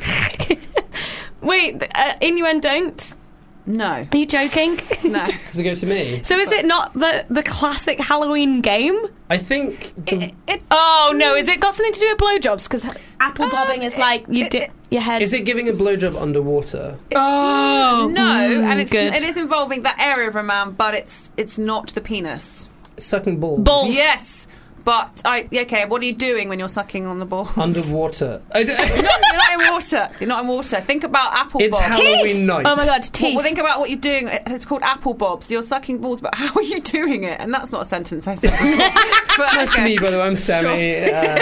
wait, uh, innuendo don't? No, Are you joking? no. Does it go to me? So is it not the, the classic Halloween game? I think the, It, Oh no, is it got something to do with blowjobs? Because apple bobbing is like you dip your head. is it giving a blowjob underwater? Oh no, and it's good. it is involving that area of a man, but it's it's not the penis. Sucking balls. Balls. Yes, but I okay. What are you doing when you're sucking on the ball? Underwater. I d- You're not in water. You're not in water. Think about apple it's bob. Halloween night. Oh my god, Well, teeth. well, think about what you're doing. It's called apple bobs. You're sucking balls, but how are you doing it? And that's not a sentence I've said before. But, Nice to okay. meet you, by the way. I'm Sammy.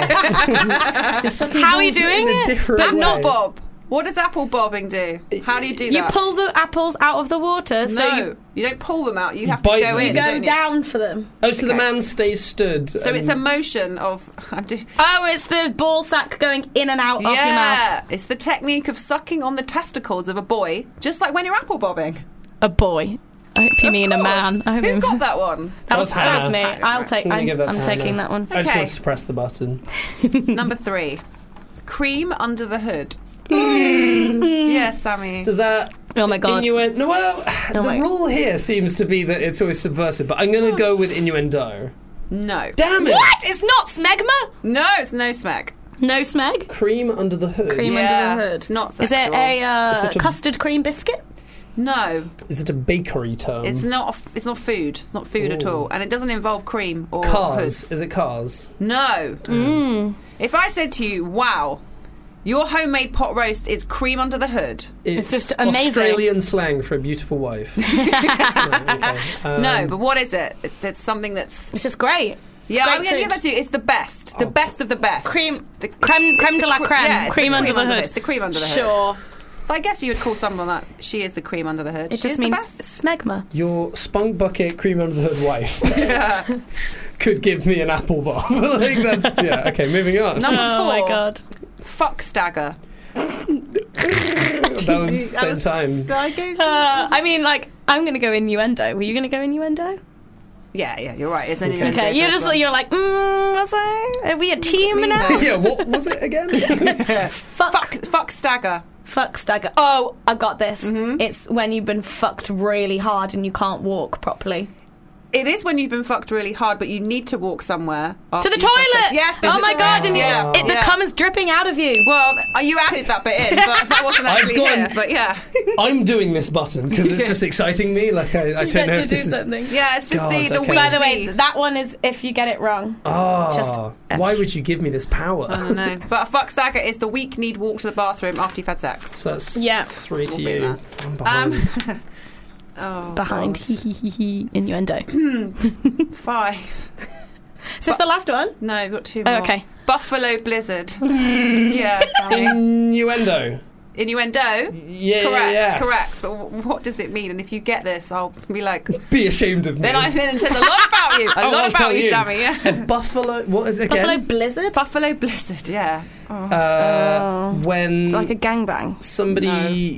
Uh, you're sucking How are you balls doing in a it? different But way. not bob. What does apple bobbing do? How do you do you that? pull the apples out of the water, so no, you, you, don't pull them out. You have bite to go them. in. You go don't you? down for them. Oh, so the Okay. man stays stood. So it's a motion of. I'm do- Oh, it's the ball sack going in and out of your mouth. yeah, it's the technique of sucking on the testicles of a boy, just like when you're apple bobbing. A boy. I hope you Of mean a course. man. I hope Who you- got that one? That was, That was that was me. Hannah. I'll take. I'm gonna I'm, give that I'm to taking Hannah. that one. I just Okay. wanted to press the button. Number three, cream under the hood. Yeah, Sammy. Does that Oh my god. innuendo? No, well, the my- rule here seems to be that it's always subversive, but I'm going to go with innuendo. No. Damn it! What? It's not smegma. No, it's no smeg. No smeg. Cream under the hood. Cream Yeah, under the hood. it's not Is it sexual. a uh, Is it a- custard cream biscuit? No, Is it a bakery term? it's not. A f- it's not food. It's not food at Ooh. all, and it doesn't involve cream or Cars. hoods. Is it cars? No. If I said to you, "Wow, your homemade pot roast is cream under the hood," It's, just amazing. Australian slang for a beautiful wife. Right, okay. Um, no. But what is it? It's, it's something that's. It's just great. Yeah, Great I'm going to food. give that to you. It's the best. The best of the best. Cream- The, creme- creme de la cre- creme. Yeah, it's Cream the under cream the hood. It's the cream under the hood. Sure. So I guess you would call someone that she is the cream under the hood. It She just is the means best. smegma. Your spunk bucket cream under the hood wife could give me an apple bar. Like that's yeah. Okay, moving on. Number Oh four. my god. Fuck stagger. That was That same was- time. I go- Uh, I mean, like, I'm going to go innuendo. Were you going to go innuendo? Yeah, yeah, you're right. It's an Okay. innuendo Okay, you're first just one. you're like, mm, what's that? Are we a team Me now? though. Yeah, what was it again? Fuck, Fuck, fuck stagger. fuck stagger. Oh, I got this. Mm-hmm. It's when you've been fucked really hard and you can't walk properly. It is when you've been fucked really hard, but you need to walk somewhere. To after the you've had toilet. sex. Yes. this Oh is my god! correct. And you, yeah. it, the yeah. cum is dripping out of you. Well, uh, you added that bit in, but that wasn't I've actually gone- here. But yeah, I'm doing this button because it's just exciting me. Like I, I don't know if this is. yeah. It's just God, the the okay. weak By the way, need. that one is if you get it wrong. Oh, Just why would you give me this power? I don't know. But a fuck stagger is the weak need walk to the bathroom after you've had sex. So that's Yeah. three to We'll be you. there. I'm Um, behind. Oh, Behind. God. Hee hee hee hee. Innuendo. Five. Is this the last one? No, we've got two Oh, more. okay. Buffalo blizzard. Yeah, Sammy. Innuendo. Innuendo. Yeah, Correct, yes. correct. But w- what does it mean? And if you get this, I'll be like, Be ashamed of me. then I then it says a lot about you. A Oh, lot I'll tell about you, you. Sammy. Yeah. A buffalo. What is it again? Buffalo Blizzard. Buffalo blizzard. Yeah. Uh, when It's like a gangbang. somebody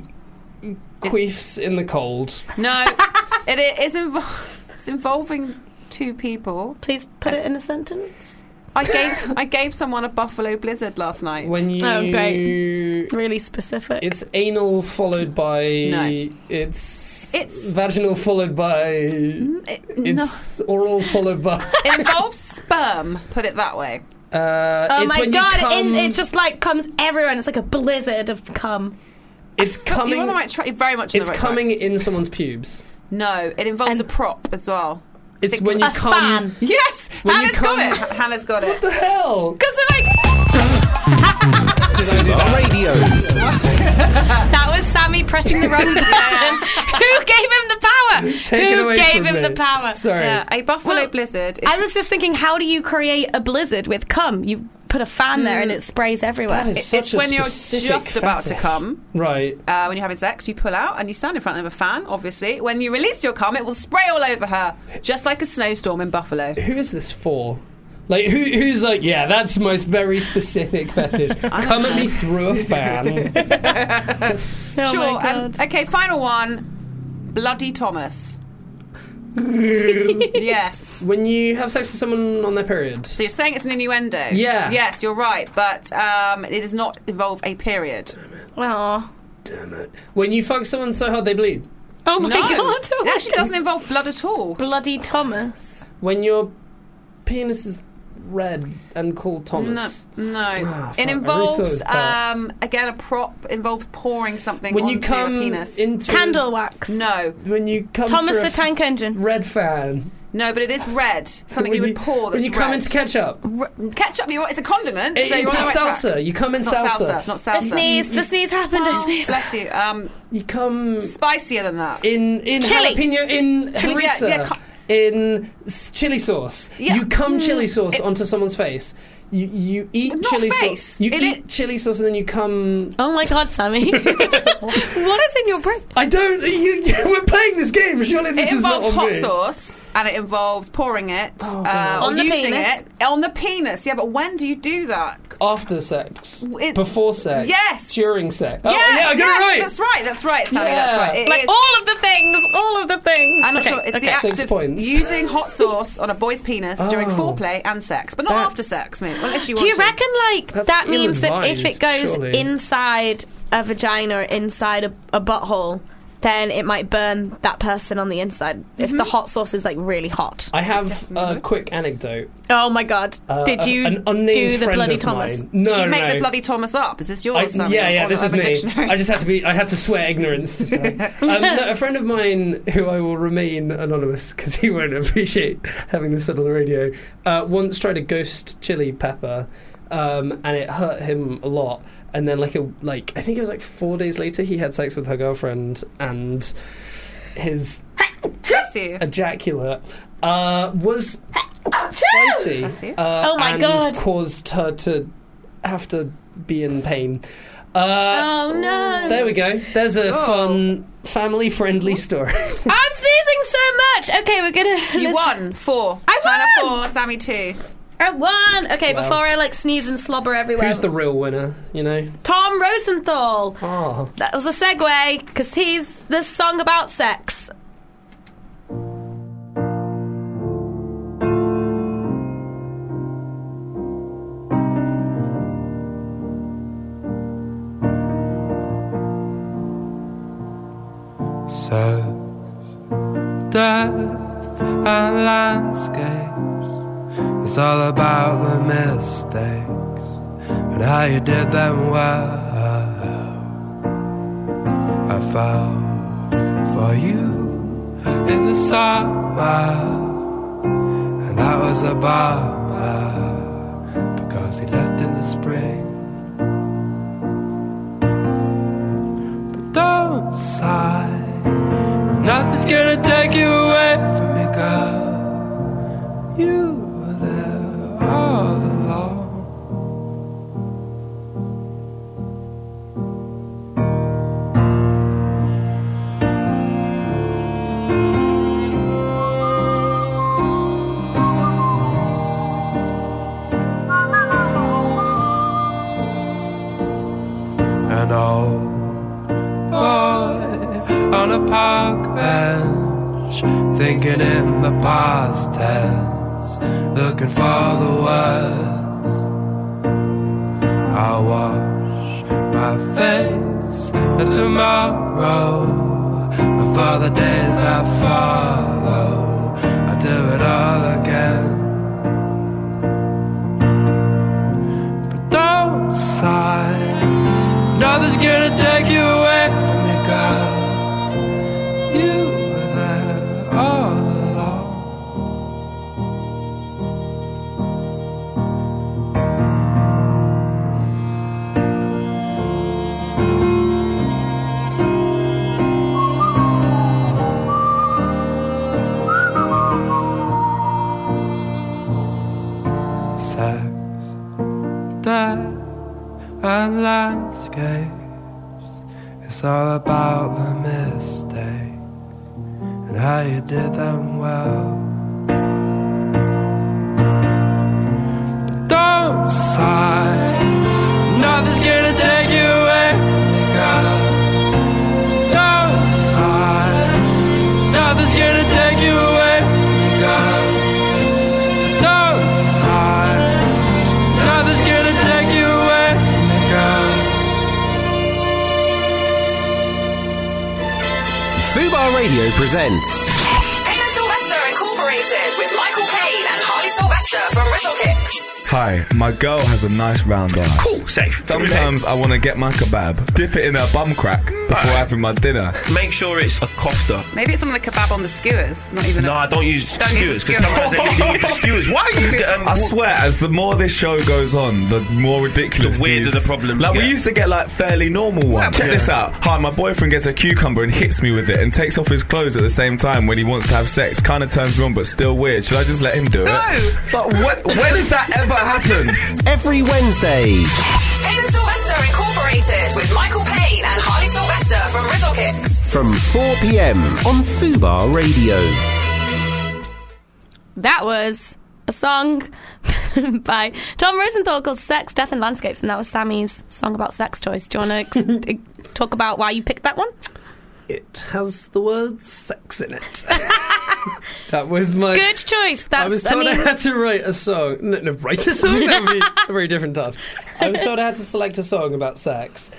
queefs in the cold. No, it, it is invo- it's involving two people. Please put it in a sentence. I gave I gave someone a buffalo blizzard last night. When you. Oh, great. Really specific. It's anal followed by. No. It's. It's- vaginal followed by. It, no, It's oral followed by. it involves sperm. Put it that way. Uh, oh it's my when god! You come, it, it just like comes everywhere, and it's like a blizzard of cum. It's You're on coming. the right track. You're very much on It's the right coming in someone's pubes. track. No, it involves And- a prop as well. It's Think- when you A come. fan. Yes, When you Hannah's got come- it. Hannah's got it. What the hell? Because they're like, Fubar Radio. that was Sammy keep pressing the wrong button. Who gave him the power? Take it Who away gave from him me. the power? Sorry. Yeah, a buffalo Well, blizzard. Is, I was just thinking, how do you create a blizzard with cum? You put a fan there and it sprays everywhere. That is such it's a when you're specific just about to fetish. come. Right. Uh, when you're having sex, you pull out and you stand in front of a fan, obviously. When you release your cum, it will spray all over her, just like a snowstorm in Buffalo. Who is this for? Like, who, who's like, yeah, that's my very specific fetish. Come at me through a fan. Oh sure. my God. And, okay, final one. Bloody Thomas. Yes. When you have sex with someone on their period. So you're saying it's an innuendo? Yeah. Yes, you're right, but um, it does not involve a period. Aw. Damn it. When you fuck someone so hard they bleed. Oh my No, God. it actually doesn't involve blood at all. Bloody Thomas. When your penis is red and called Thomas. No, no. Ah, fuck, I really thought it involves was that. um, again a prop involves pouring something When onto you come your penis. into Candle wax. no, When you come Thomas through the a Tank Engine. red fan. no, but it is red. Something when you would pour. That's when you come red. into ketchup. R- ketchup. You're, it's a condiment. It- so you're it's a on the right salsa. track. You come in Not salsa. salsa. Not The salsa. sneeze. The sneeze happened. I Oh, sneezed. bless you. Um, You come spicier than that. in in Chili. jalapeno in Chili, yeah, harissa yeah, co- in s- chili sauce. Yeah. You come chili sauce It- onto someone's face. You you eat Not chili face. sauce. You It eat is- chili sauce and then you come. Oh my God, Sammy. What is in your brain? I don't. You, we're playing this game. Surely this It is not involves on hot me. sauce and it involves pouring it Oh, uh, God. or On the using penis. it on the penis. Yeah, but when do you do that? After sex, It- before sex, Yes. during sex. Oh, Yes, yeah, I got yes, it right. That's right. That's right, Sammy. That's Yeah. right. It Like is- all of the things. All of the things. I'm not Okay, sure. It's okay. the act Six of points. using hot sauce on a boy's penis during Oh. foreplay and sex, but not That's- after sex, mate. Unless you Do want you to. reckon like That's that means that if it ill-advised, goes surely. inside a vagina or inside a, a butthole, then it might burn that person on the inside if Mm-hmm. the hot sauce is like really hot? I have a quick anecdote. Oh my God! Uh, Did a- you an unnamed do the friend bloody of Thomas? mine. No, Did you no, make no. the bloody Thomas up? Is this yours? I, Sammy, yeah, or- yeah, or this is Urban me. Dictionary? I just had to be. I had to swear ignorance. Just to- um, no, a friend of mine, who I will remain anonymous because he won't appreciate having this said on the radio, uh, once tried a ghost chili pepper, um, and it hurt him a lot. And then, like a like, I think it was like four days later, he had sex with her girlfriend, and his Bless you. ejaculate uh, was spicy. Bless you. Uh, Oh my and God. caused her to have to be in pain. Uh, Oh no! there we go. There's a Oh. fun, family-friendly story. I'm sneezing so much. Okay, we're gonna. You listen- won four. I Hannah won! four, Sammy two. I won. Okay, Wow. before I like sneeze and slobber everywhere. Who's the real winner? You know. Tom Rosenthal. Oh, That was a segue because he's the song about sex. Sex, death, and landscapes. It's all about the mistakes and how you did them well. I fell for you in the summer, and that was a bummer because he left in the spring. Don't sigh, nothing's gonna take you away from me, girl. You were there all along. An old boy on a park bench, thinking in the past tense, looking for the words. I'll wash my face and tomorrow, and for the days that follow, I'll do it all again. But don't sigh, nothing's gonna take you away from me, girl. You were there all along. death and landscapes. It's all about the mistakes and how you did them well. But don't sigh, nothing's gonna take you away from me, girl. Don't sigh, nothing's gonna take you away from me, girl. Don't sigh, nothing's gonna take you away from me, girl. Fubar Radio presents Payne and Sylvester Incorporated with Michael Payne and Harley Sylvester from Bristle Kicks. Hi, my girl has a nice round ass. Cool, safe. Sometimes I want to get my kebab, dip it in her bum crack before having my dinner. Make sure it's a kofta. Maybe it's some of the kebab on the skewers. Not even. No, a, I don't use Don't use skewers the because sometimes they skewers. leave with the skewers. Why are you? Um, I swear, as the more this show goes on, the more ridiculous The weirder these- the problems Like, we get. used to get, like, fairly normal ones. Check yeah. this out. Hi, my boyfriend gets a cucumber and hits me with it and takes off his clothes at the same time when he wants to have sex. Kind of turns me on, but still weird. Should I just let him do it? No. It's like, what, when does that ever happen? every Wednesday. Payne and Sylvester Incorporated with Michael Payne and Harley Sylvester from Bristle Kicks. From four p.m. on Fubar Radio. That was a song by Tom Rosenthal called Sex, Death and Landscapes, and that was Sammy's song about sex toys. Do you want to ex- talk about why you picked that one? It has the word sex in it. That was my... Good choice. That's, I was told I, mean, had to write a song. No, no, write a song? That would be a very different task. I was told I had to select a song about sex,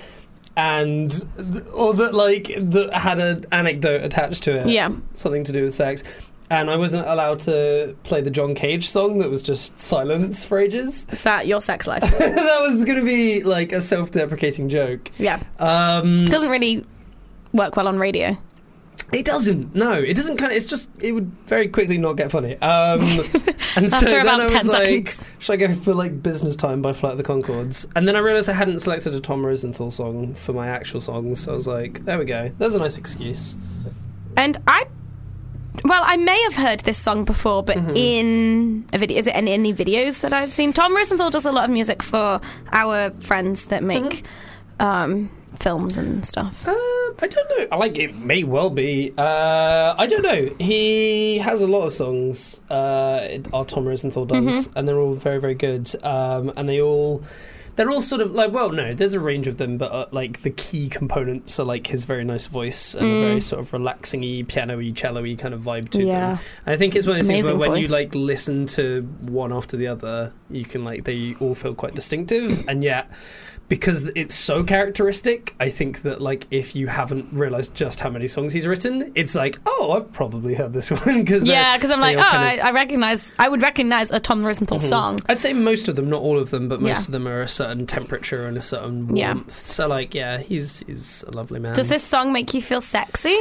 and th- or that like that had an anecdote attached to it. Yeah. Something to do with sex. And I wasn't allowed to play the John Cage song that was just silence for ages. is that your sex life? That was going to be like a self-deprecating joke. Yeah. Um, Doesn't really work well on radio. It doesn't. No, it doesn't. Kind of. It's just. It would very quickly not get funny. Um, and so After then about I was ten like, seconds. "Should I go for like Business Time by Flight of the Conchords?" And then I realised I hadn't selected a Tom Rosenthal song for my actual songs. So I was like, "There we go. There's a nice excuse." And I, well, I may have heard this song before, but Mm-hmm. in a video, is it in any videos that I've seen? Tom Rosenthal does a lot of music for our friends that make Mm-hmm. um, films and stuff. Uh, I don't know. I like it. May well be. Uh, I don't know. He has a lot of songs. Uh, it- our Tom Rosenthal does, and they're all very, very good. Um, and they all, they're all sort of like. Well, no, there's a range of them, but uh, like the key components are like his very nice voice and a very sort of relaxing-y, piano-y, cello-y kind of vibe to Yeah. them. And I think it's one of those things where Amazing when you voice. like listen to one after the other, you can like they all feel quite distinctive, and yet. Because it's so characteristic, I think that like if you haven't realised just how many songs he's written, it's like, oh, I've probably heard this one. Cause Yeah, because I'm like, oh, they all kind I, I recognize, I would recognize a Tom Rosenthal of- song. I'd say most of them, not all of them, but most Yeah. of them are a certain temperature and a certain warmth. Yeah. So like, yeah, he's he's a lovely man. Does this song make you feel sexy?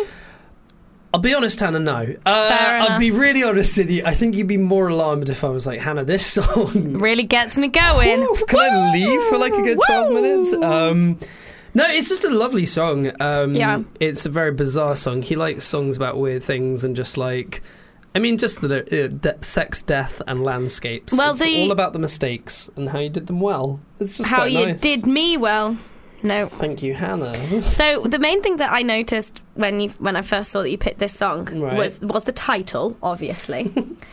I'll be honest, Hannah, no. Uh, Fair I'll enough. be really honest with you. I think you'd be more alarmed if I was like, Hannah, this song Really gets me going. Woo, can I leave for like a good twelve Woo! minutes? Um, no, it's just a lovely song. Um, Yeah. It's a very bizarre song. He likes songs about weird things and just like, I mean, just the uh, de- sex, death, and landscapes. Well, it's the- all about the mistakes and how you did them well. It's just How quite you nice. did me well. No. Thank you, Hannah. So the main thing that I noticed when you when I first saw that you picked this song Right. was was the title, obviously.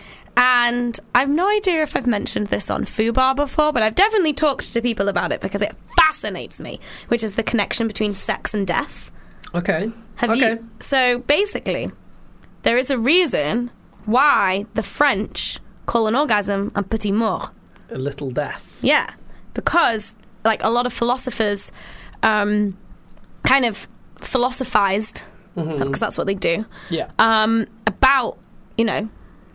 And I've no idea if I've mentioned this on Fubar before, but I've definitely talked to people about it because it fascinates me, which is the connection between sex and death. Okay. Have okay. you? So basically, there is a reason why the French call an orgasm un petit mort. A little death. Yeah, because like a lot of philosophers um, kind of philosophized, because that's what they do, Yeah. um, about, you know,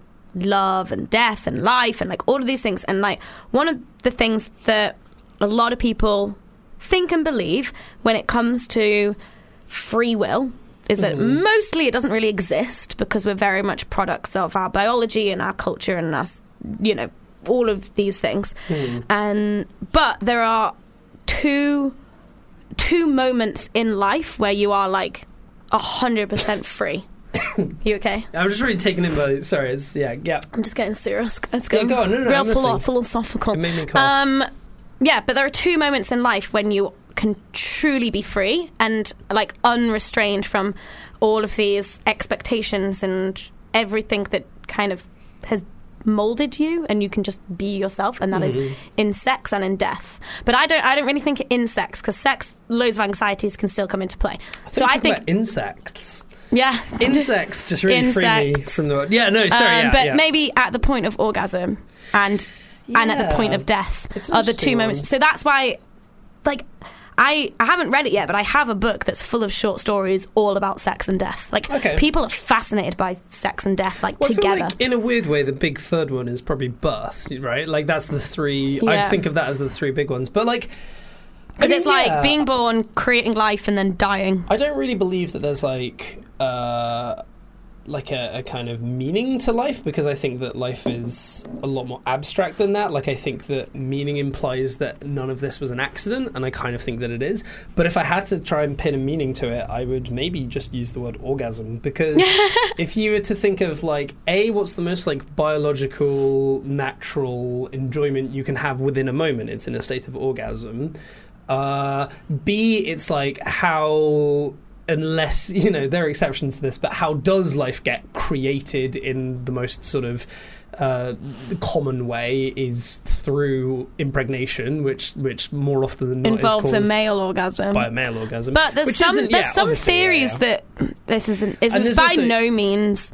love and death and life and like all of these things. And like one of the things that a lot of people think and believe when it comes to free will is that mostly it doesn't really exist because we're very much products of our biology and our culture and us, you know, all of these things. And but there are two two moments in life where you are like a hundred percent free. You okay? I'm just really taken in by. Sorry, it's yeah, yeah. I'm just getting serious. It's Yeah, go on. No, no, real I'm listening. philo- philosophical. It made me cough. Um, yeah, but there are two moments in life when you can truly be free and like unrestrained from all of these expectations and everything that kind of has molded you, and you can just be yourself, and that Mm-hmm. is in sex and in death. But I don't I don't really think in sex, because sex, loads of anxieties can still come into play. I so I talking think about insects. yeah Insects just really free me Insects. from the. Yeah, no, sorry. Um, yeah, but yeah. maybe at the point of orgasm and and at the Yeah. point of death It's an are the interesting two moments. one. So that's why, like, I, I haven't read it yet, but I have a book that's full of short stories all about sex and death. Like, Okay. people are fascinated by sex and death, like, Well, I feel together. like, in a weird way, the big third one is probably birth, right? Like, that's the three. Yeah. I'd think of that as the three big ones. But, like. I Because mean, it's like yeah, being born, creating life, and then dying. I don't really believe that there's, like. Uh, like a, a kind of meaning to life, because I think that life is a lot more abstract than that. Like, I think that meaning implies that none of this was an accident, and I kind of think that it is. But if I had to try and pin a meaning to it, I would maybe just use the word orgasm, because if you were to think of, like, A, what's the most, like, biological, natural enjoyment you can have within a moment? It's in a state of orgasm. Uh, B, it's like how... Unless, you know, there are exceptions to this, but how does life get created in the most sort of uh, common way is through impregnation, which which more often than not Involves is a caused male orgasm. by a male orgasm. But there's which some isn't- there's yeah, some obviously, yeah, theories yeah. that this isn't this And is there's by also- no means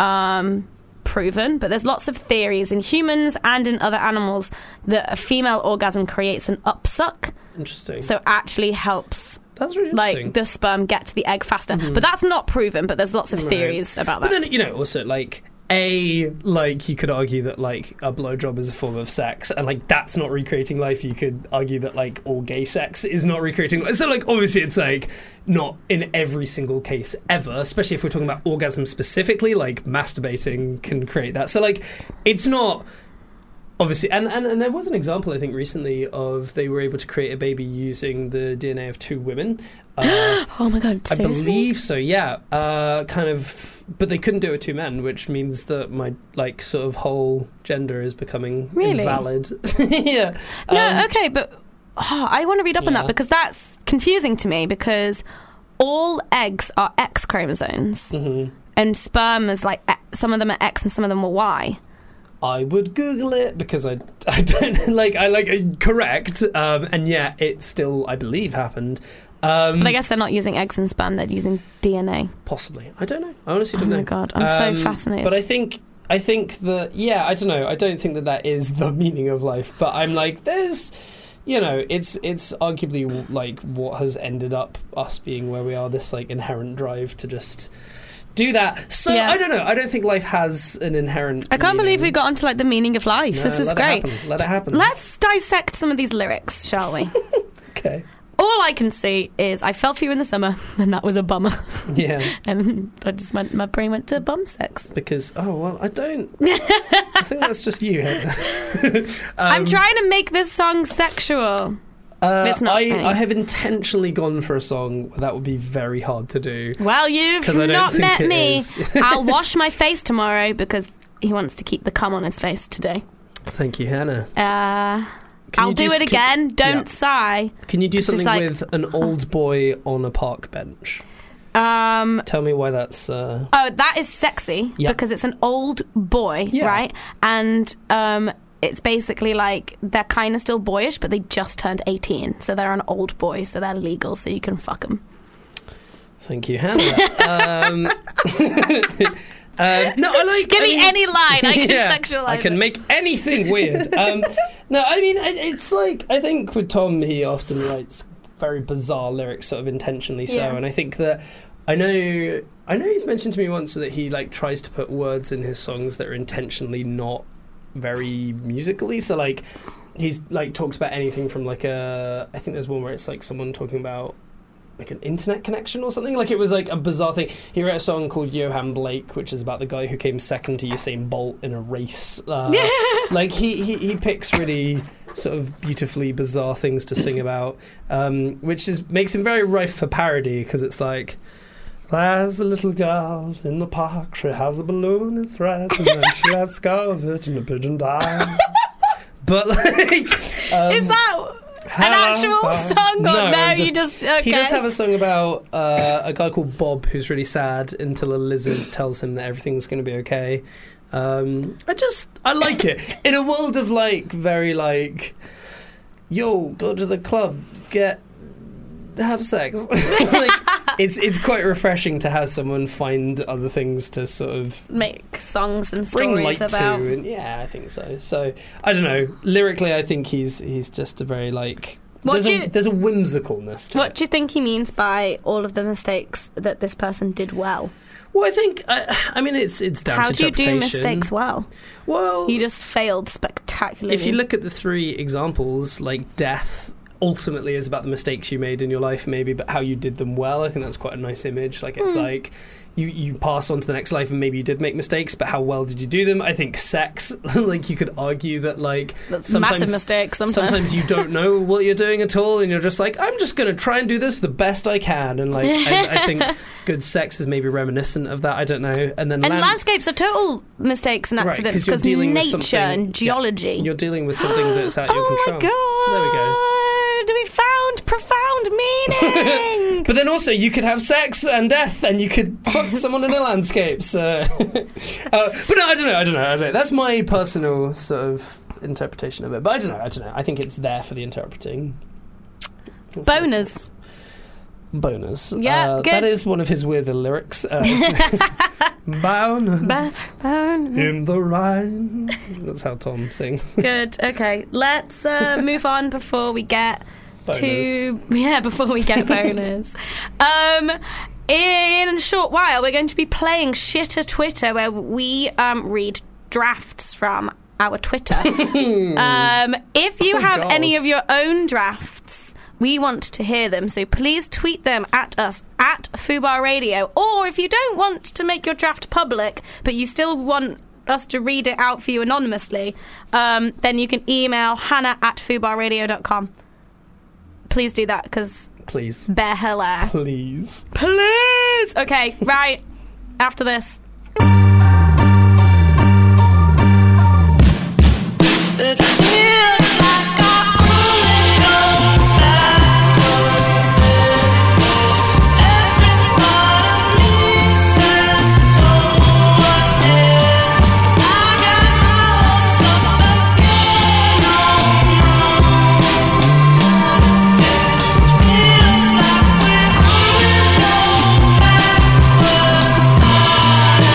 um, proven, but there's lots of theories in humans and in other animals that a female orgasm creates an upsuck, Interesting. so actually helps That's really interesting. like the sperm get to the egg faster. But that's not proven, but there's lots of Right. theories about But that. then, you know, also, like, A, like, you could argue that, like, a blowjob is a form of sex, and, like, that's not recreating life. You could argue that, like, all gay sex is not recreating life. So, like, obviously it's, like, not in every single case ever, especially if we're talking about orgasm specifically, like, masturbating can create that. So, like, it's not... Obviously, and, and, and there was an example, I think, recently of they were able to create a baby using the D N A of two women. Uh, Oh my god, I seriously? believe so, yeah. Uh, kind of, but they couldn't do it with two men, which means that my, like, sort of whole gender is becoming Really? invalid. yeah. No, Um, okay, but oh, I want to read up on yeah. that, because that's confusing to me, because all eggs are X chromosomes, mhm. and sperm is like, e- some of them are X and some of them are Y. I would Google it because I, I don't like I like uh, correct, um, and yeah, it still I believe happened. Um, But I guess they're not using eggs and sperm, they're using D N A. Possibly, I don't know. I honestly Oh don't know. my god, I'm Um, so fascinated. But I think I think that yeah, I don't know. I don't think that that is the meaning of life. But I'm like, there's, you know, it's it's arguably like what has ended up us being where we are. This like inherent drive to just do that. So Yeah. I don't know. I don't think life has an inherent. I can't believe we meaning. got onto like the meaning of life. No, this is let great. It happen. Let it happen. Let's dissect some of these lyrics, shall we? Okay. All I can see is I fell for you in the summer, and that was a bummer. Yeah. And I just went, my brain went to bum sex. Because oh well, I don't. I think that's just you. Heather. um, I'm trying to make this song sexual. Uh, It's not I, funny. I have intentionally gone for a song where that would be very hard to do. Well, you've 'Cause I don't not think met it me. is. I'll wash my face tomorrow because he wants to keep the cum on his face today. Thank you, Hannah. Uh, Can I'll you do do- it can- again. Don't yeah. sigh. Can you do This is something like- with an old boy on a park bench? Um, Tell me why that's. Uh... oh, that is sexy Yeah. because it's an old boy, Yeah. right? And um, it's basically like they're kind of still boyish, but they just turned eighteen, so they're an old boy, so they're legal, so you can fuck them. Thank you, Hannah. um, uh, no, I like. Give I me mean- any line, I can yeah, sexualize I can it. make anything weird. Um, no, I mean it, it's like I think with Tom, he often writes very bizarre lyrics, sort of intentionally so, Yeah. and I think that I know I know he's mentioned to me once that he like tries to put words in his songs that are intentionally not very musically. So like he's like talks about anything from like a I think there's one where it's like someone talking about like an internet connection or something. Like it was like a bizarre thing. He wrote a song called Johan Blake, which is about the guy who came second to Usain Bolt in a race. Uh, like he, he he picks really sort of beautifully bizarre things to sing about, um, which is makes him very rife for parody because it's like. There's a little girl in the park. She has a balloon and thread, and then she lets go of it, and the pigeon dies. But like, um, Is that An actual song? Or no, no I'm you just okay. He does have a song about uh, a guy called Bob who's really sad until a lizard tells him that everything's going to be okay. Um, I just I like it in a world of like very like, yo, go to the club, get have sex. Like, it's it's quite refreshing to have someone find other things to sort of make songs and bring stories light about. to, and yeah, I think so. So I don't know. Lyrically, I think he's he's just a very like. What There's do a, you- there's a whimsicalness to What it. do you think he means by all of the mistakes that this person did well? Well, I think I, I mean it's it's down How to do you do interpretation. mistakes well? Well, You just failed spectacularly. if you look at the three examples, like death ultimately is about the mistakes you made in your life, maybe, but how you did them well. I think that's quite a nice image. Like it's Hmm. like you you pass on to the next life, and maybe you did make mistakes, but how well did you do them? I think sex, like you could argue that like That's sometimes, massive mistakes sometimes. sometimes you don't know what you're doing at all, and you're just like, I'm just going to try and do this the best I can, and like I, I think good sex is maybe reminiscent of that. I don't know. And then and land- landscapes are total mistakes and Right, accidents you're because dealing with nature something- and yeah, geology. you're dealing with something that's out of your Oh control. my god! So there we go. We found profound meaning. But then also you could have sex and death, and you could fuck someone in a landscape. So, uh, but no, I don't know. I don't know. I don't know. That's my personal sort of interpretation of it. But I don't know. I don't know. I think it's there for the interpreting. That's my Boners. thoughts. Boners. Yeah, uh, good. that is one of his weirder lyrics. Uh, Boners Ba- bone. in the Rhine. That's how Tom sings. Good. Okay, let's uh, move on before we get to Boners. yeah before we get boners. um, in a short while, we're going to be playing Shitter Twitter, where we um, read drafts from our Twitter. um, if you Oh, have God. any of your own drafts, we want to hear them, so please tweet them at us at Fubar Radio. Or if you don't want to make your draft public, but you still want us to read it out for you anonymously, um, then you can email hannah at fubarradio dot com. Please do that, because Please. bear hella. Please. Please! Okay, right. After this. It feels like I only go backwards. Every part of me says go ahead. I got my hopes up again. It feels like we only go backwards.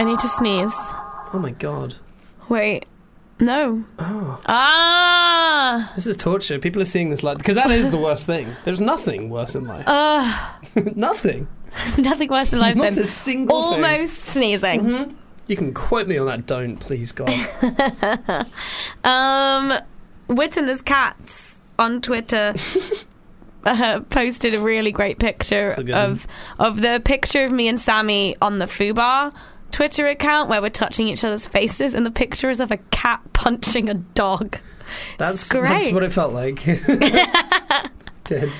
I need to sneeze. Oh my god. Wait. No. Oh. Ah. This is torture. People are seeing this like... Because that is the worst thing. There's nothing worse in life. Uh, Nothing. There's nothing worse in life Not than a single almost sneezing. Mm-hmm. You can quote me on that. Don't, please, God. um, Witten's cats on Twitter uh, posted a really great picture of of the picture of me and Sammy on the Fubar Twitter account where we're touching each other's faces, and the picture is of a cat punching a dog. That's great. That's what it felt like. Good.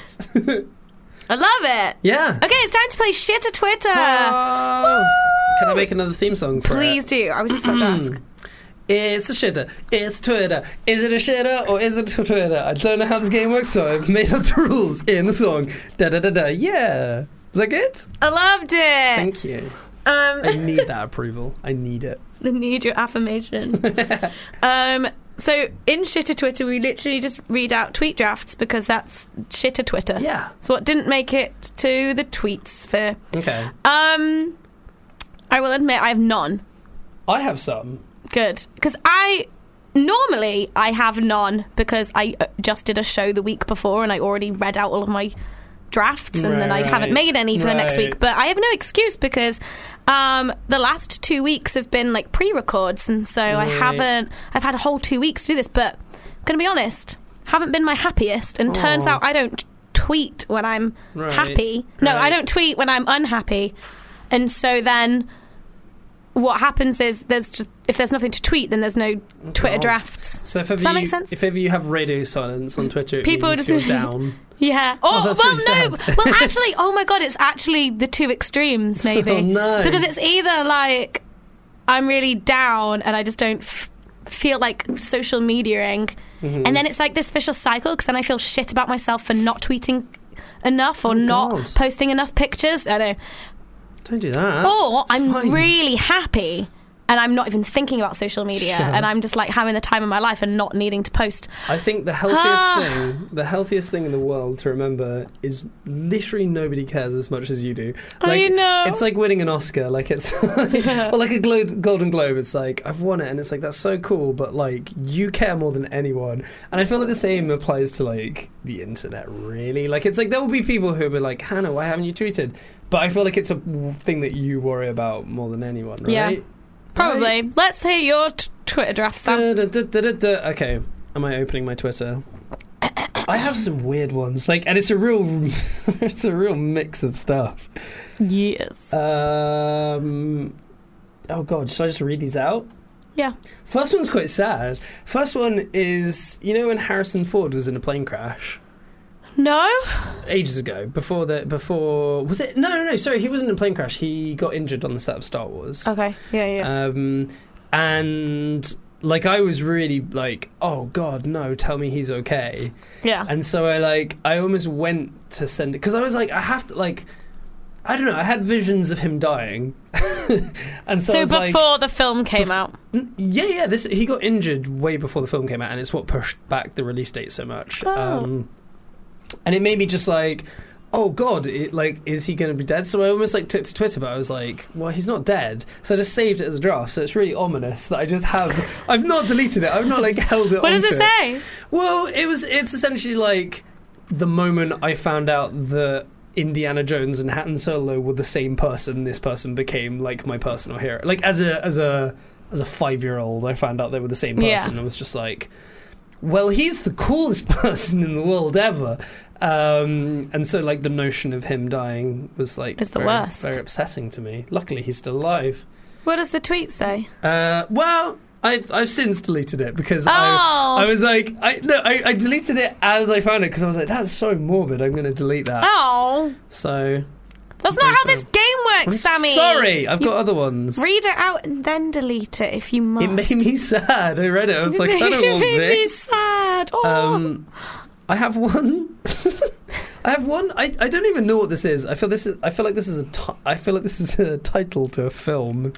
I love it. Yeah. Okay, it's time to play Shit to Twitter. Oh. Can I make another theme song for Please it? do. I was just about to ask. It's a shitter. It's Twitter. Is it a shitter or is it Twitter? I don't know how this game works, so I've made up the rules in the song. Da da da da. Yeah. Was that good? I loved it. Thank you. Um, I need that approval. I need it. I need your affirmation. um, so in Shitter Twitter, we literally just read out tweet drafts because that's Shitter Twitter. Yeah. So what didn't make it to the tweet sphere. Okay. Um, I will admit I have none. I have some. Good. Because I... Normally, I have none because I uh, just did a show the week before and I already read out all of my drafts and right, then I right. haven't made any for right. the next week. But I have no excuse because um, the last two weeks have been like pre-records, and so right. I haven't... I've had a whole two weeks to do this, but I'm going to be honest, haven't been my happiest, and Aww. Turns out I don't tweet when I'm right. happy. No, right. I don't tweet when I'm unhappy. And so then... what happens is there's just, if there's nothing to tweet, then there's no Twitter God. drafts. So if ever Does that you, make sense? If ever you have radio silence on Twitter, it People means just you're down. Yeah. Oh, Oh, that's well, really no. sad. Well, actually, oh my god, it's actually the two extremes, maybe. Oh, no. Because it's either like I'm really down and I just don't f- feel like social mediaing, Mm-hmm. and then it's like this vicious cycle because then I feel shit about myself for not tweeting enough or Oh, not God. posting enough pictures. I don't know. Don't do that. Or It's I'm fine. really happy and I'm not even thinking about social media, Sure. and I'm just like having the time of my life and not needing to post. I think the healthiest Ah. thing, the healthiest thing in the world to remember is literally nobody cares as much as you do. Like, I know. It's like winning an Oscar. Like it's, like, or like a Glo- Golden Globe. It's like I've won it, and it's like that's so cool. But like you care more than anyone, and I feel like the same applies to like the internet. Really, like it's like there will be people who will be like, Hannah, why haven't you tweeted? But I feel like it's a thing that you worry about more than anyone, right? Yeah. Probably. Right? Let's hear your t- Twitter draft, Sam. Da, da, da, da, da. Okay, am I opening my Twitter? I have some weird ones, like, and it's a real, it's a real mix of stuff. Yes. Um, oh God, should I just read these out? Yeah. First one's quite sad. First one is, you know, when Harrison Ford was in a plane crash No? ages ago, before the before was it? No, no, no. Sorry, he wasn't in a plane crash. He got injured on the set of Star Wars. Okay. Yeah, yeah. Um, and like I was really like, oh God, no, tell me he's okay. yeah. And so I like I almost went to send it because I was like, I have to like, I don't know. I had visions of him dying, and so, so I was like, before the film came bef- out. N- Yeah, yeah. This he got injured way before the film came out, and it's what pushed back the release date so much. Oh. Um, and it made me just like, oh God, it, like, is he going to be dead? So I almost like took to Twitter, but I was like, well, he's not dead. So I just saved it as a draft. So it's really ominous that I just have. I've not deleted it. I've not like held it. What does onto it say? Well, it was. It's essentially like the moment I found out that Indiana Jones and Han Solo were the same person. This person became like my personal hero. Like as a as a as a five year old, I found out they were the same Yeah. person. I was just like, well, he's the coolest person in the world ever. Um, and so, like, the notion of him dying was like It's the very, worst. very upsetting to me. Luckily, he's still alive. What does the tweet say? Uh, well, I've I've since deleted it because Oh. I I was like I no I, I deleted it as I found it because I was like, that's so morbid. I'm going to delete that. Oh. So That's I'm not how very this sorry. game works, I'm Sammy. sorry. I've You got other ones. Read it out and then delete it if you must. It made me sad. I read it. I was like, I don't It want made me this. sad. Oh. Um, I have one. I have one. I, I don't even know what this is. I feel this is. I feel like this is a. T- I feel like this is a title to a film.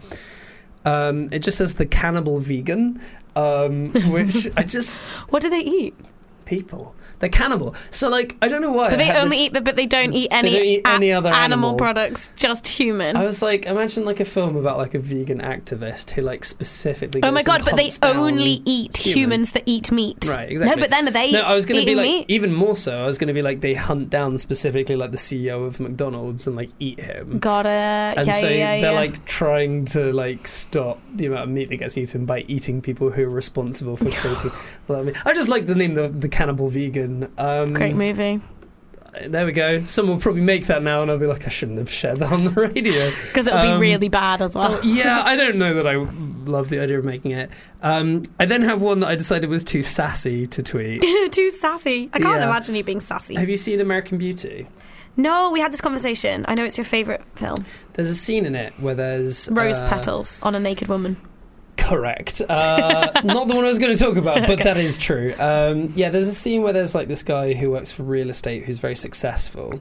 Um, it just says The Cannibal Vegan, um, which I just. What do they eat? people. They're cannibal. So, like, I don't know why. But I they had only this- eat, but they don't eat any, They don't eat a- any other animal, animal. products, just human. I was like, imagine like a film about like a vegan activist who like specifically. Oh goes my and god! But they hunts down only eat human. humans that eat meat. Right, exactly. No, but then are they? No, I was going to be eating like meat? even more so. I was going to be like they hunt down specifically like the C E O of McDonald's and like eat him. Got it. And yeah, so yeah, they're yeah. like trying to like stop the amount of meat that gets eaten by eating people who are responsible for creating a lot of meat. I just like the name the the Cannibal Vegan. Um, Great movie. There we go. Someone will probably make that now, and I'll be like, I shouldn't have shared that on the radio Because it'll Um, be really bad as well. Oh, yeah, I don't know that I love the idea of making it. Um, I then have one that I decided was too sassy to tweet. Too sassy. I can't Yeah. imagine you being sassy. Have you seen American Beauty? No, we had this conversation. I know it's your favourite film. There's a scene in it where there's Rose uh, petals on a naked woman. Correct. Uh, not the one I was going to talk about, but that is true. Um, yeah, there's a scene where there's like this guy who works for real estate who's very successful.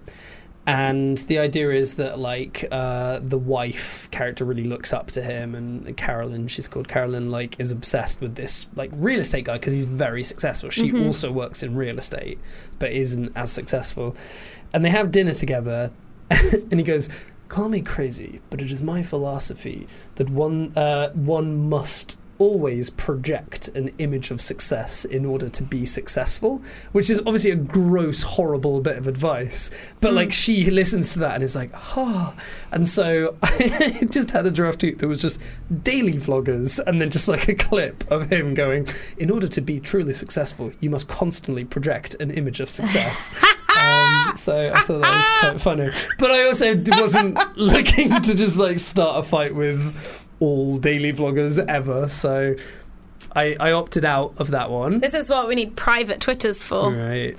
And the idea is that like uh, the wife character really looks up to him, and Carolyn, she's called Carolyn, like is obsessed with this like real estate guy because he's very successful. She Mhm. also works in real estate, but isn't as successful. And they have dinner together, and he goes, "Call me crazy, but it is my philosophy that one uh, one must always project an image of success in order to be successful," which is obviously a gross, horrible bit of advice. But Mm. like she listens to that and is like, "Ah," and so I just had a draft tweet that was just daily vloggers, and then just like a clip of him going, "In order to be truly successful, you must constantly project an image of success." Um, so I thought that was quite funny. But I also d- wasn't looking to just like start a fight with all daily vloggers ever. So I, I opted out of that one. This is what we need private Twitters for. Right.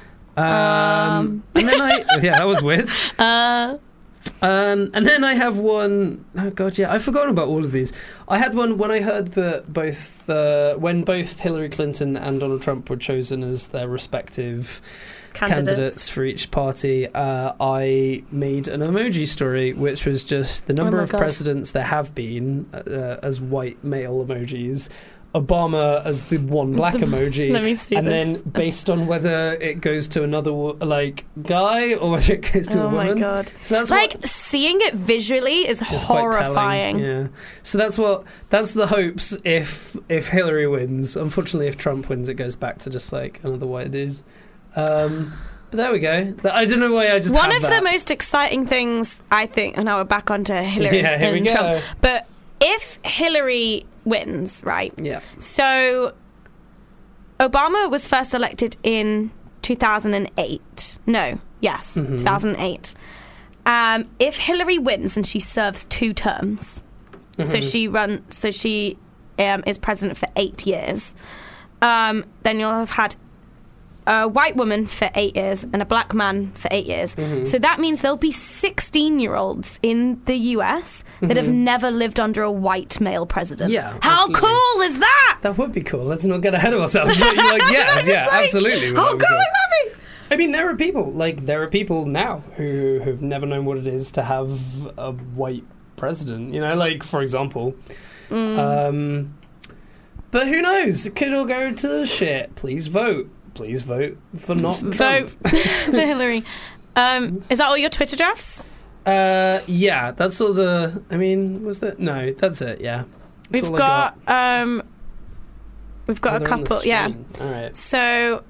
Um, and then I yeah, that was weird. Uh, Um, and then I have one oh god, yeah, I've forgotten about all of these. I had one when I heard that both uh, when both Hillary Clinton and Donald Trump were chosen as their respective Candidates. candidates for each party. Uh, I made an emoji story, which was just the number Oh my of God. presidents there have been uh, as white male emojis. Obama as the one black emoji, Let me see and this. then based on whether it goes to another wo- like guy or whether it goes to oh a my woman. god! So that's like what, seeing it visually is it's quite telling, horrifying. Yeah. So that's what that's the hopes if if Hillary wins. Unfortunately, if Trump wins, it goes back to just like another white dude. Um, but there we go. Th- I don't know why I just One have of that. the most exciting things, I think, and now we're back onto Hillary Yeah, here we and go. Trump. But if Hillary wins, right? Yeah. So Obama was first elected in two thousand eight. No, yes, Mhm. two thousand eight. Um, if Hillary wins and she serves two terms, so Mhm. she run, so she um, is president for eight years, um, then you'll have had a white woman for eight years and a black man for eight years. Mhm. So that means there'll be sixteen-year-olds in the U S that have Mhm. never lived under a white male president. Yeah, How absolutely. cool is that? That would be cool. Let's not get ahead of ourselves. But you're like, yeah, yeah, It's like, absolutely. How That would be cool is that? I mean, there are people like there are people now who who've never known what it is to have a white president. You know, like for example. Mm. Um, but who knows? It could all go to shit. Please vote. Please vote for not Trump. Vote for Hillary. Um, is that all your Twitter drafts? Uh, yeah, that's all the. I mean, was that no? That's it. Yeah, that's We've all I got, um, we've got Oh, a they're on the couple. Yeah. screen. All right. So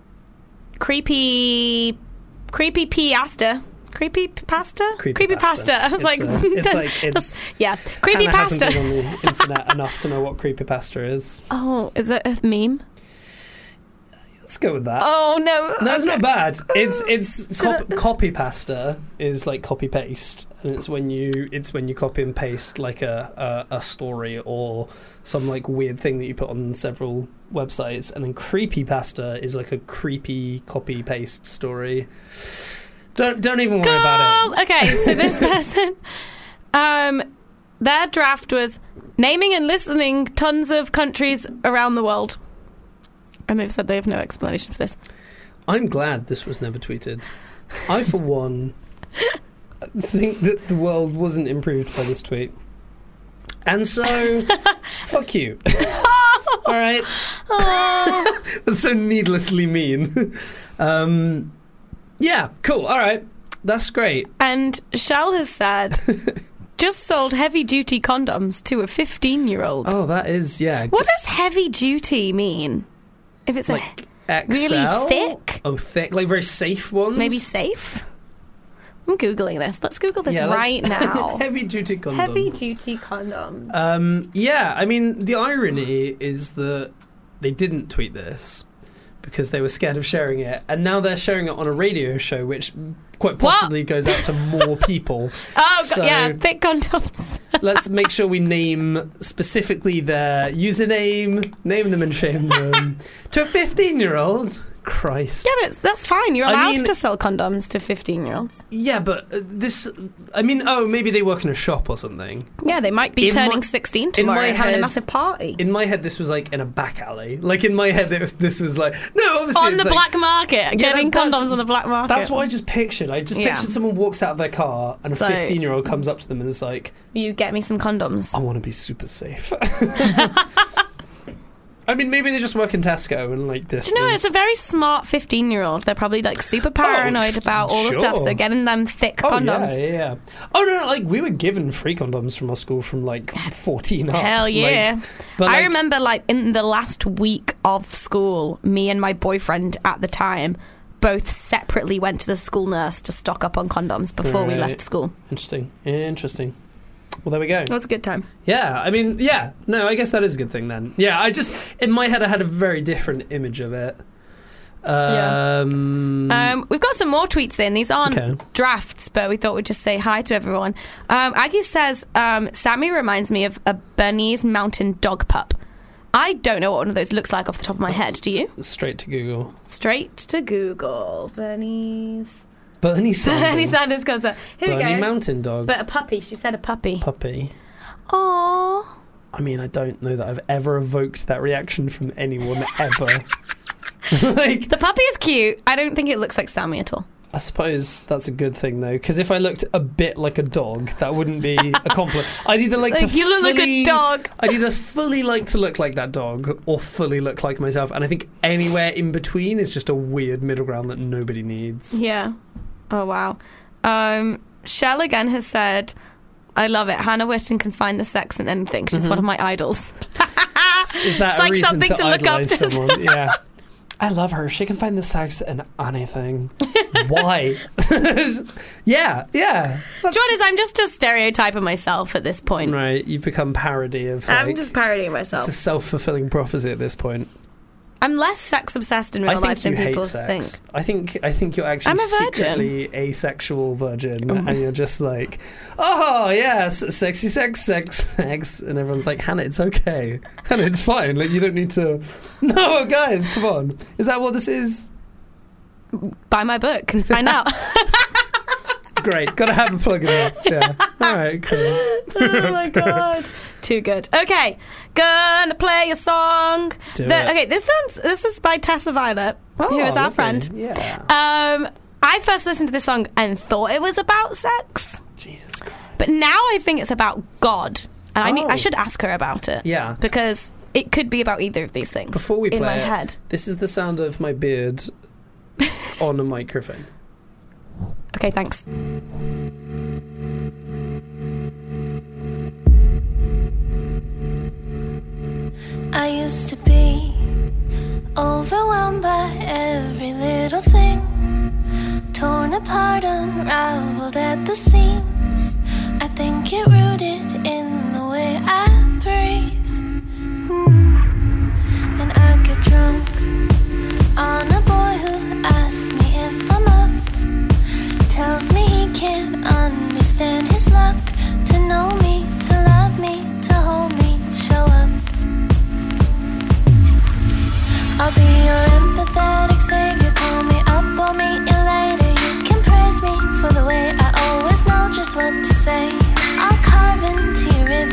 creepy, creepy pasta. Creepy pasta? Creepypasta. pasta. I was It's, like, uh, it's like it's yeah, creepy Hannah hasn't pasta. been on the internet enough to know what creepypasta is. Oh, is that a meme? Let's go with that. Oh no, No, it's okay. not bad. It's it's Should cop- copy pasta is like copy paste, and it's when you it's when you copy and paste like a, a a story or some like weird thing that you put on several websites, and then creepy pasta is like a creepy copy paste story. Don't don't even worry about it. Cool. Okay, so this person, um, their draft was naming and listening tons of countries around the world, and they've said they have no explanation for this. I'm glad this was never tweeted. I, for one, think that the world wasn't improved by this tweet. And so, fuck you. All right. That's so needlessly mean. um, yeah, cool. All right. That's great. And Shell has said, just sold heavy-duty condoms to a fifteen-year-old. Oh, that is, yeah. What does heavy-duty mean? If it's Like a X L? really thick? Oh, thick. Like very safe ones? Maybe safe? I'm Googling this. Let's Google this Yeah, let's- right now. Heavy-duty condoms. Heavy-duty condoms. Um, yeah, I mean, the irony is that they didn't tweet this because they were scared of sharing it, and now they're sharing it on a radio show, which quite possibly What? goes out to more people. Oh, So God, yeah, thick condoms. let's make sure we name specifically their username, name them and shame them. To a fifteen-year-old? Christ. Yeah, but that's fine. You're I allowed mean- to sell condoms to fifteen-year-olds. Yeah, but uh, this... I mean, oh, maybe they work in a shop or something. Yeah, they might be In turning my- sixteen in tomorrow my and having a head- massive party. In my head, this was like in a back alley. Like, in my head, it was, this was like... No, obviously On it's the like- black market. Getting that- that's- condoms on the black market. That's what I just pictured. I just Yeah. pictured someone walks out of their car and a So- fifteen-year-old comes up to them and is like, You get me some condoms. I want to be super safe. I mean, maybe they just work in Tesco and like this. Do you know, was- it's a very smart fifteen-year-old. They're probably like super paranoid f- about all the stuff, so sure. getting them thick Oh, condoms. yeah, yeah, yeah. Oh, no, no, like, we were given free condoms from our school from, like, fourteen up. Hell yeah. Like, but, I like, remember, like, in the last week of school, me and my boyfriend at the time both separately went to the school nurse to stock up on condoms before we Right. left school. Interesting. Interesting. Well, there we go. It was a good time. Yeah, I mean, yeah. No, I guess that is a good thing then. Yeah, I just, in my head, I had a very different image of it. Um, Um, we've got some more tweets in. These aren't Okay. drafts, but we thought we'd just say hi to everyone. Um, Aggie says, um, Sammy reminds me of a Bernese mountain dog pup. I don't know what one of those looks like off the top of my head. Do you? straight to Google. Straight to Google. Bernese. Bernie Sanders. Bernie Sanders comes up. Here Bernie we go. Mountain Dog. But a puppy. She said a puppy. Puppy. Aww. I mean, I don't know that I've ever evoked that reaction from anyone ever. Like, The puppy is cute. I don't think it looks like Sammy at all. I suppose that's a good thing though, because if I looked a bit like a dog, that wouldn't be a compliment. I'd either like, Like, to you look like a fully- dog. I'd either fully like to look like that dog or fully look like myself, and I think anywhere in between is just a weird middle ground that nobody needs. Yeah. Oh, wow. Um, Shell again has said, I love it. Hannah Witton can find the sex in anything. She's one of my idols. Is that It's a like reason something to, to look up idolize to. someone? Yeah. I love her. She can find the sex in anything. Why? yeah, yeah. That's Do you know what it is? I'm just a stereotype of myself at this point. right. You've become parody of. Like, I'm just parodying it's myself. a self-fulfilling prophecy at this point. I'm less sex obsessed in real I think life than you hate people sex. think. I think I think you're actually I'm a virgin. secretly asexual virgin, Oh. and you're just like, oh yes, sexy sex, sex, sex, and everyone's like, Hannah, it's okay, Hannah, it's fine. Like you don't need to. No, guys, come on. Is that what this is? Buy my book and find out. Great, gotta have a plug in there. Yeah. All right, cool. Oh my god. Too good. Okay, gonna play a song. Do that- it. Okay, this sounds. This is by Tessa Violet, who Oh, is our lovely. friend. Yeah. Um, I first listened to this song and thought it was about sex, Jesus Christ. but now I think it's about God, and I need, Oh. I should ask her about it. Yeah. because it could be about either of these things. Before we play in my it, head. this is the sound of my beard on a microphone. Okay, thanks. I used to be overwhelmed by every little thing, torn apart, unraveled at the seams. I think it rooted in the way I breathe. Hmm. And I get drunk on a boy who asks me if I'm up, tells me he can't understand his luck, to know me, to love me, to hold me, show up. I'll be your empathetic savior. Call me up, I'll meet you later. You can praise me for the way I always know just what to say. I'll carve into your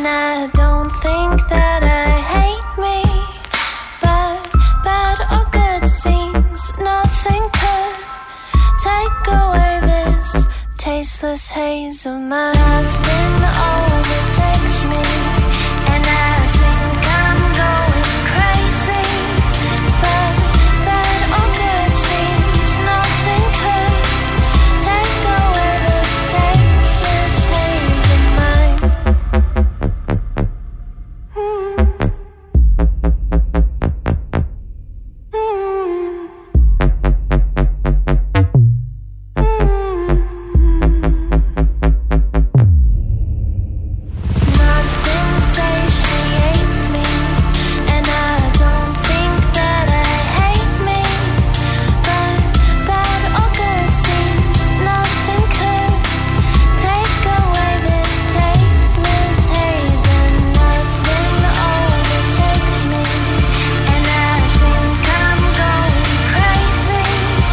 And I don't think that I hate me, but bad or good seems nothing could take away this tasteless haze of mine. Nothing overtakes me, and I think I'm going crazy, but bad or good seems nothing could take away this tasteless haze of mine. Mm. Nothing satiates me, and I don't think that I hate me, but bad or good seems nothing could take away this tasteless haze, and nothing overtakes me, and I think I'm going crazy,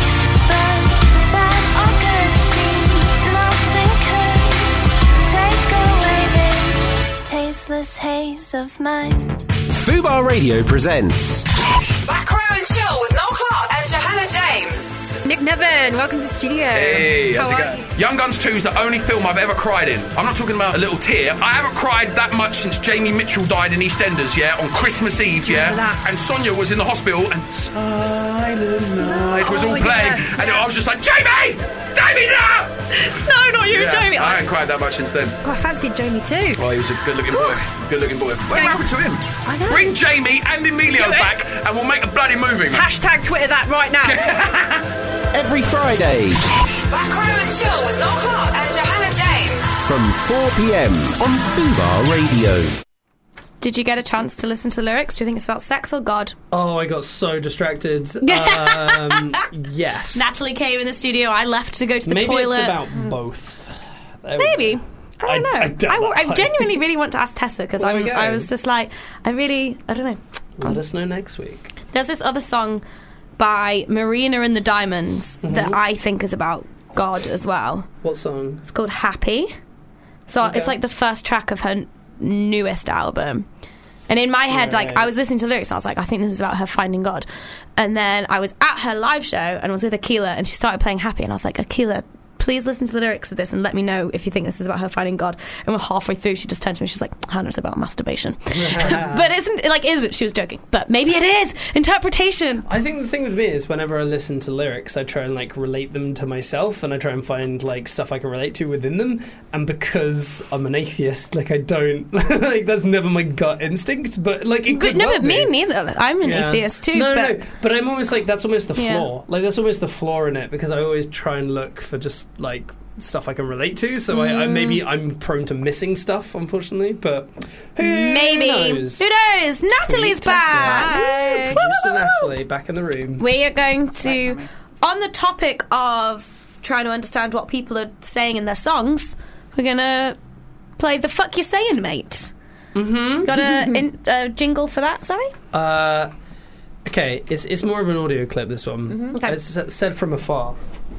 but bad or good seems nothing could take away this tasteless haze of mine. Fubar Radio presents Back Row and Chill with Noel Clark and Johanna James. Nick Nevin, welcome to the studio. Hey, how's How it are going? you? Young Guns two is the only film I've ever cried in. I'm not talking about a little tear. I haven't cried that much since Jamie Mitchell died in EastEnders, yeah, on Christmas Eve, yeah. that? And Sonia was in the hospital and Silent Night was all Oh, playing. yeah, and yeah. I was just like, Jamie! Jamie, no! No, not you, Yeah, Jamie. I haven't cried that much since then. Oh, I fancied Jamie too. Oh, he was a good-looking boy. Good-looking boy. What happened to him? I know. Bring Jamie and Emilio Do it. back and we'll make a bloody movie, man. Hashtag Twitter that right now. every Friday Back Row and Chill with Noel Clark and Johanna James. from four p.m. on Fubar Radio. Did you get a chance to listen to the lyrics? Do you think it's about sex or God? Oh, I got so distracted. Um, yes. Natalie came in the studio. I left to go to the Maybe toilet. it's about both. There we Maybe. go. I don't know. I- I doubt I, that I part. genuinely really want to ask Tessa because Well, there I'm. we go. I was just like, I really, I don't know. Let us know next week. There's this other song by Marina and the Diamonds Mm-hmm. that I think is about God as well. What song? It's called Happy. So Okay. it's like the first track of her n- newest album. And in my head, like, Right. I was listening to the lyrics and I was like, I think this is about her finding God. And then I was at her live show and was with Akila and she started playing Happy and I was like, Akila, please listen to the lyrics of this and let me know if you think this is about her finding God. And we're halfway through, she just turned to me, she's like, Hannah, it's about masturbation. But isn't, like, is it? She was joking. But maybe it is. Interpretation. I think the thing with me is whenever I listen to lyrics, I try and like relate them to myself, and I try and find like stuff I can relate to within them. And because I'm an atheist, like I don't like that's never my gut instinct. But like it But could no, well but me be. neither. I'm an Yeah. atheist too. No, but no, but I'm almost like that's almost the Yeah. flaw. Like that's almost the flaw in it because I always try and look for just like stuff I can relate to. So I, I Mm. maybe I'm prone to missing stuff, unfortunately. But who Maybe. knows? Who knows? Natalie's Tweet Tessa. back. Woo, Producer Natalie back in the room. We are going to, on the topic of trying to understand what people are saying in their songs, we're going to play The Fuck You Saying, Mate. Mm-hmm. Got a in, uh, jingle for that, sorry? Uh, okay, it's it's more of an audio clip. This one. Mm-hmm. Okay. It's s- said from afar.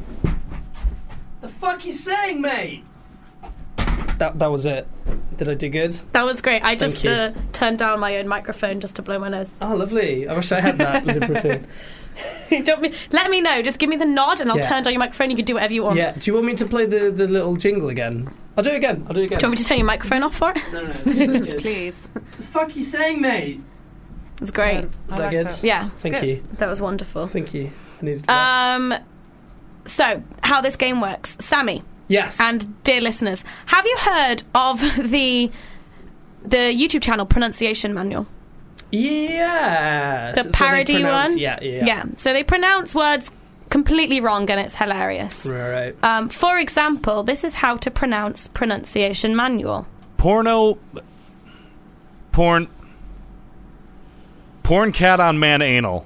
The fuck you saying, mate? That that was it. Did I do good? That was great. I Thank just you. uh, turned down my own microphone just to blow my nose. Oh, lovely. I wish I had that liberty. Do you want me, let me know. Just give me the nod and I'll Yeah. turn down your microphone. You can do whatever you want. Yeah. Do you want me to play the, the little jingle again? I'll do it again. I'll do it again. Do you want me to turn your microphone off for it? No, no, no. It's good, it's good. Please. The fuck you saying, mate? It's great. Is that good? Yeah. Thank good. you. That was wonderful. Thank you. I needed that. Um, so, how this game works. Sammy. Yes. And dear listeners, have you heard of the the YouTube channel Pronunciation Manual? Yes. The It's what they parody pronounce- one? Yeah, yeah, Yeah. So they pronounce words completely wrong and it's hilarious. Right, right. Um, for example, this is how to pronounce Pronunciation Manual. Porno. Porn. Porn cat on man anal.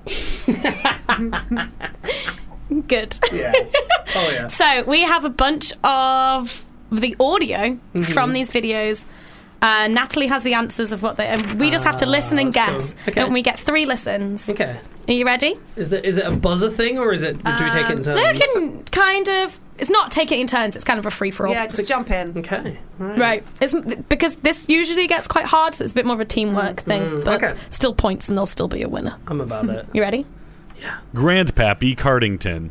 Good. Yeah. Oh, yeah. So we have a bunch of the audio Mhm. from these videos. Uh, Natalie has the answers of what they. And we just have to Ah, listen and that's guess. cool. Okay. And we get three listens. Okay. Are you ready? Is there is it a buzzer thing or is it? Do we take it in Um, turns? no, we can kind of it's not take it in turns. It's kind of a free for all. Yeah, just jump in. Okay. Right. It's, because this usually gets quite hard, so it's a bit more of a teamwork thing. mm, but okay. still points, and there'll still be a winner. I'm about it. You ready? Grandpappy Cardington.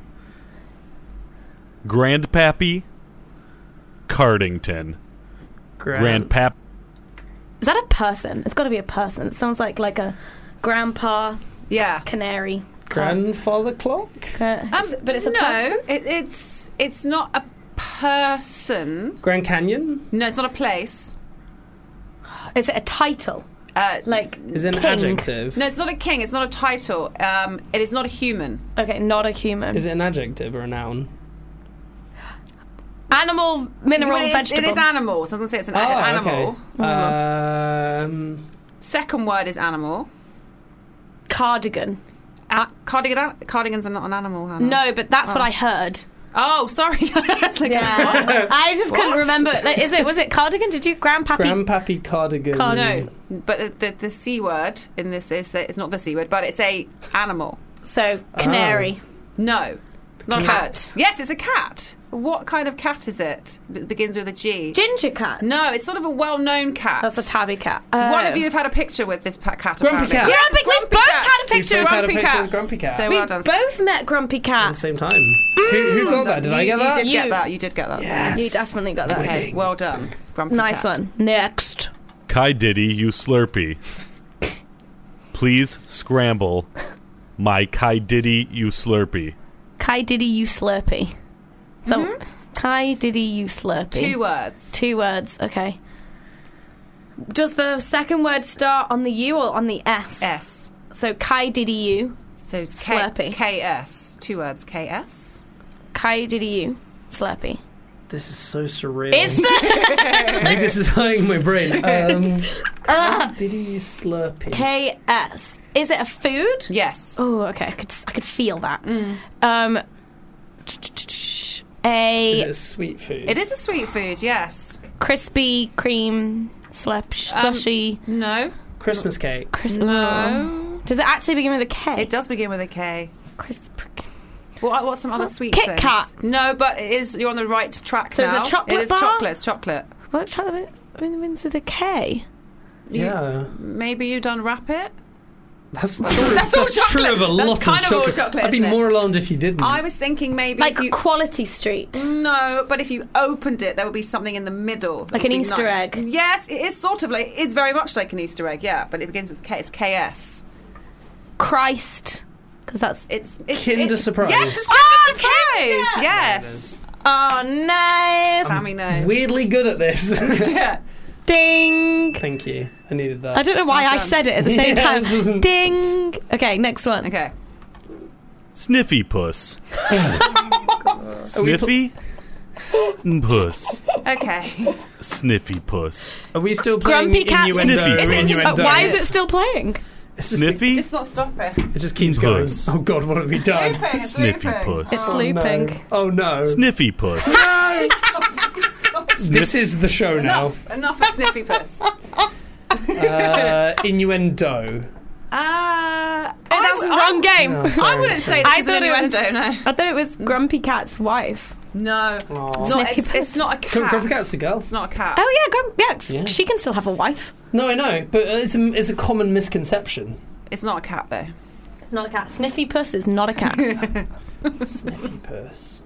Grandpappy Cardington. Grand- Grandpap. Is that a person? It's got to be a person. It sounds like like a grandpa. Yeah. Canary. Grandfather clock? Uh, Um, but it's a no, person. it, it's it's not a person. Grand Canyon? No, it's not a place. Is it a title? Uh, like Is it an king? adjective? No, it's not a king. It's not a title. Um, it is not a human. Okay, not a human. Is it an adjective or a noun? Animal, mineral, Well, it is- vegetable. It is animals. I was going to say it's an Oh, animal. okay. Um, Second word is animal. Cardigan. A- cardigan. Cardigans are not an animal, Hannah. No, but that's Oh. what I heard. Oh, sorry. It's like, Yeah, what? I just couldn't What? remember. Like, is it was it cardigan? Did you grandpappy? Grandpappy cardigan. Card- No, but the, the, the C word in this is it's not the C word, but it's a animal. So canary. No, not a Cat. bird. Yes, it's a cat. What kind of cat is it? It begins with a G. Ginger cat. No, it's sort of a well-known cat. That's a tabby cat. One Oh. of you have had a picture with this pa- cat. Grumpy apparently. cat. Yes, Grumpy- it's we've both cat. had a picture We've of both had a Grumpy picture cat. of Grumpy Cat. So We well done. both met Grumpy At Cat. the same time. Who, who got that? Did you, I get you that? did get You- that. You did get that. Yes. You definitely got that. Okay, well done. Grumpy Nice cat. one. Next. Kai Diddy, you Slurpee. Please scramble my Kai Diddy, you Slurpee. Kai Diddy, you Slurpee. So, Kai Diddy, you Slurpee. Two words. Two words. Okay. Does the second word start on the U or on the S? S. So Kai Diddy, you So it's K- Slurpee. K S. Two words. K S. Kai Diddy, you Slurpee. This is so surreal. It's like this is hurting my brain. Um, Ah. did he Slurpee? K S. Is it a food? Yes. Oh, okay. I could I could feel that. Um, a Is it a sweet food? It is a sweet food. Yes. crispy cream slurp slushy. Um, no. Christmas cake. Crisp- No. Does it actually begin with a K? It does begin with a K. Crisp. What, what's some other sweet Kit things? Kat. No, but it is. You're on the right track So it's a now. chocolate It is bar? chocolate. It's chocolate. What chocolate begins with a K? Yeah. Maybe you done wrap it. That's, That's that's, all true chocolate. of a That's lot kind of of all chocolate. chocolate, I'd be isn't it? more alarmed if you didn't. I was thinking maybe Like if you, Quality Street. no, but if you opened it, there would be something in the middle, that Like would an be Easter nice. egg. Yes, it is sort of like it's very much like an Easter egg. Yeah, but it begins with K. It's K S. Christ. Because that's. It's, it's Kinder it's, Surprise. Yes, it's Oh, Kinder Surprise. Kinder! Yes. Oh, nice. Sammy knows. Weirdly good at this. Yeah. Ding. Thank you. I needed that. I don't know why Well I done. said it at the same Yeah, time. this isn't- Ding. Okay, next one. Okay. Sniffy Puss. Sniffy Puss. Okay. Sniffy Puss. Are we still playing Grumpy cat. innuendo? Sniffy. Is it, innuendo? uh, why is it still playing? It's just- Sniffy Just not stop it. It just keeps going. Puss. Oh God, what have we done? Looping, it's Sniffy looping. Puss. It's Oh, looping. No. Oh no. Sniffy Puss. No, stop, stop. This is the show now. Enough, enough of Sniffy Puss. Uh, innuendo. Uh, That's the wrong game. No, sorry, I wouldn't sorry. say this I is thought an it was- innuendo, no. I thought it was Grumpy Cat's wife. No. Aw. It's not, Sniffy it's, Puss. it's not a Gr- cat. Grumpy Cat's a girl. It's not a cat. Oh yeah, Grump. Yeah, s- Yeah. she can still have a wife. No, I know, but it's a, it's a common misconception. It's not a cat, though. It's not a cat. Sniffy Puss is not a cat. Sniffy Puss.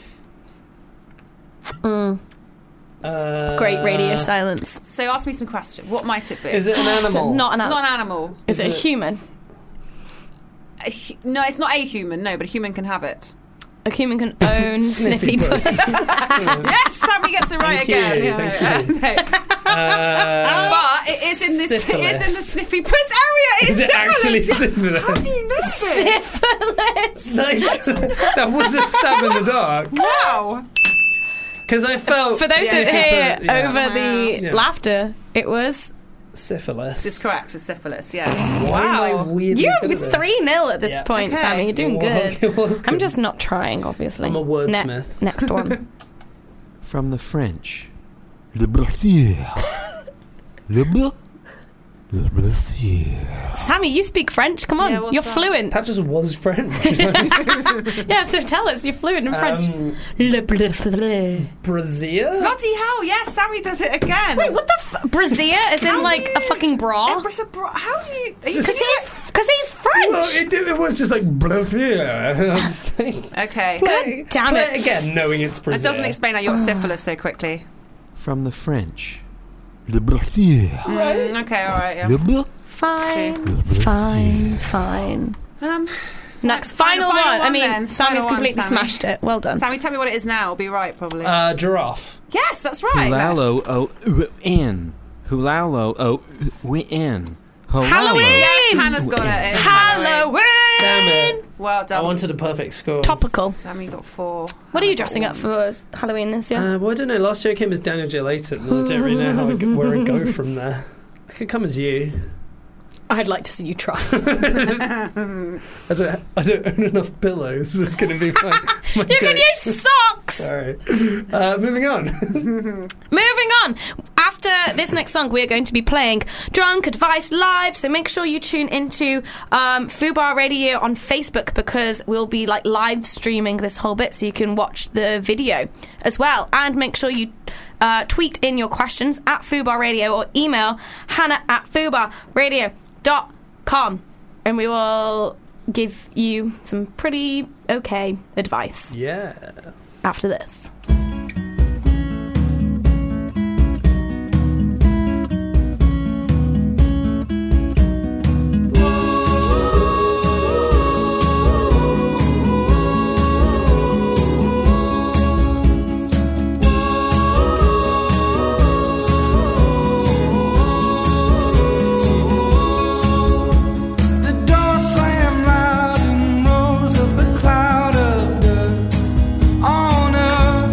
Mm. Uh, Great radio silence. So ask me some questions. What might it be? Is it an So animal? it's not an It's animal. not an animal. Is, Is it a it- human? A hu- no, it's not a human, no, but a human can have it. A human can own Sniffy Sniffy Puss. Yes, Sammy gets it right Thank you, again. Yeah, thank you. yeah. Uh, But it is in this. It is in the syphilis. Sniffy Puss area. It's Is it actually syphilis. syphilis? How do you know this? Syphilis. Like, that was a stab in the dark. Wow. Because I felt For those who Sniffy hear Puss- yeah. over the Yeah. laughter, it was. syphilis. This is correct. It's syphilis. Yeah. Why am I Wow. weirdly You're good at this? three nil at this Yeah. point, Okay. Sammy. You're doing good. Welcome, welcome. I'm just not trying, obviously. I'm a wordsmith. Ne- next one. From the French. Le Brassier. Le Bra- Sammy, you speak French. Come on, Yeah, what's you're that? fluent. That just was French. Yeah, so tell us, you're fluent in French. Um, Le bleu bleu. Brazier? Bloody hell, yes, Sammy does it again. Wait, what the f- brassiere? As in How do like you- a fucking bra? Empress of Bra- How do you... are you Because can you he's, cause he's French. Well, it, it was just like Brazier. I was just like, Okay. play, damn play it. it again, knowing it's That Brazier. doesn't explain how you got syphilis so quickly. From the French. Le brassiere. Mm, okay, all right, yeah. Le bra- Fine, fine, fine. Um, Next, final, final one. I one mean, then. Sammy's Final one, completely Sammy. smashed it. Well done. Sammy, tell me what it is now. I'll be right, probably. Uh, giraffe. yes, that's right. Hulalo o in. Hulalo o in. Halloween! Yes, Hannah's got it. It's Halloween! Damn it. Well I done. wanted a perfect score. Topical. Sammy got four. What are you Hannah got dressing up one. for Halloween this year? Uh, well, I don't know. Last year I came as Daniel J. Layton, and I don't really know how I go, where I go from there. I could come as you. I'd like to see you try. I don't. I don't own enough pillows. Was going to be my. my You can joke. use socks! Sorry. Uh, moving on. Moving on. After this next song, we are going to be playing Drunk Advice Live. So make sure you tune into um, Fubar Radio on Facebook because we'll be like live streaming this whole bit, so you can watch the video as well. And make sure you uh, tweet in your questions at Fubar Radio or email Hannah at fubar radio dot com, and we will give you some pretty okay advice Yeah. after this. The door slammed loud and rose up a cloud of dust on us.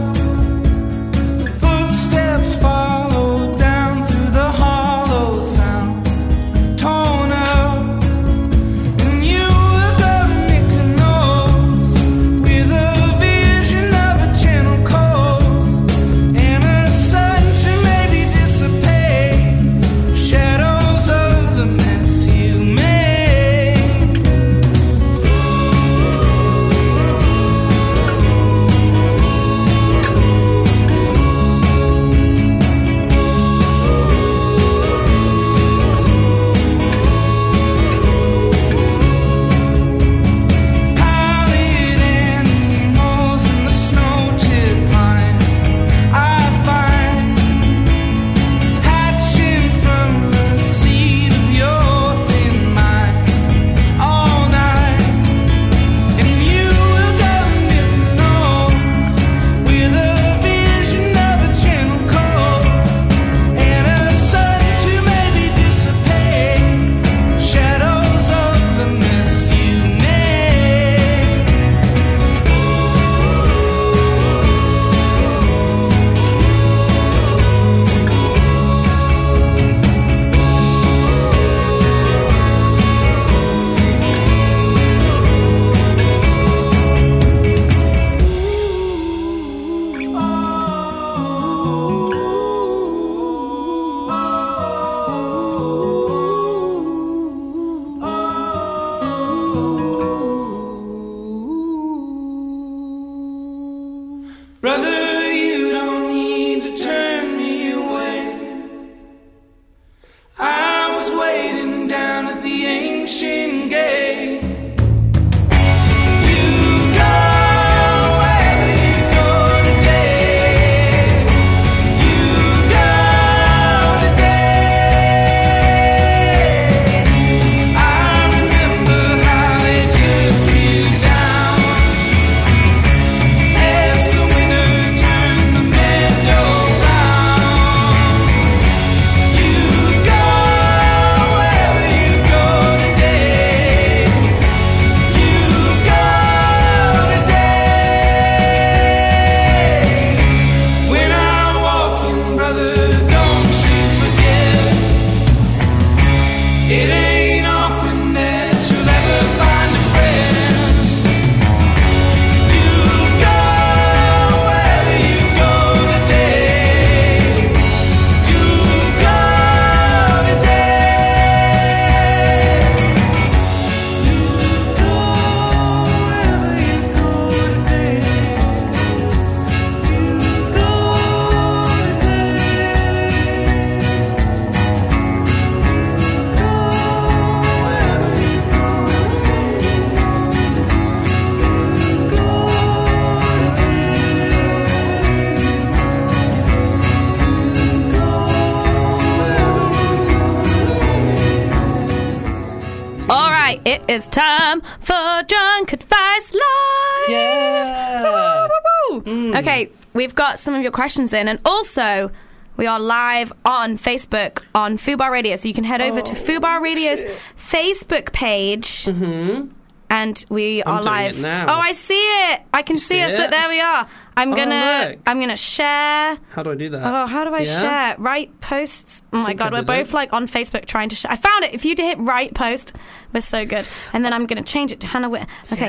It is time for Drunk Advice Live. Yeah. Woo, woo, woo, woo. Okay, we've got some of your questions in, and also we are live on Facebook on Fubar Radio, so you can head over Oh, to Fubar Radio's shit. Facebook page. Mm-hmm. And we I'm are doing live. it now. Oh, I see it. I can see, see us. it? That there we are. I'm Oh, gonna. look. I'm gonna share. How do I do that? Oh, how do I Yeah? share? Right posts. Oh my think I god, we're did both it. like on Facebook trying to share. I found it. If you hit right post, we're so good. And then I'm gonna change it to Hannah Whit. Okay.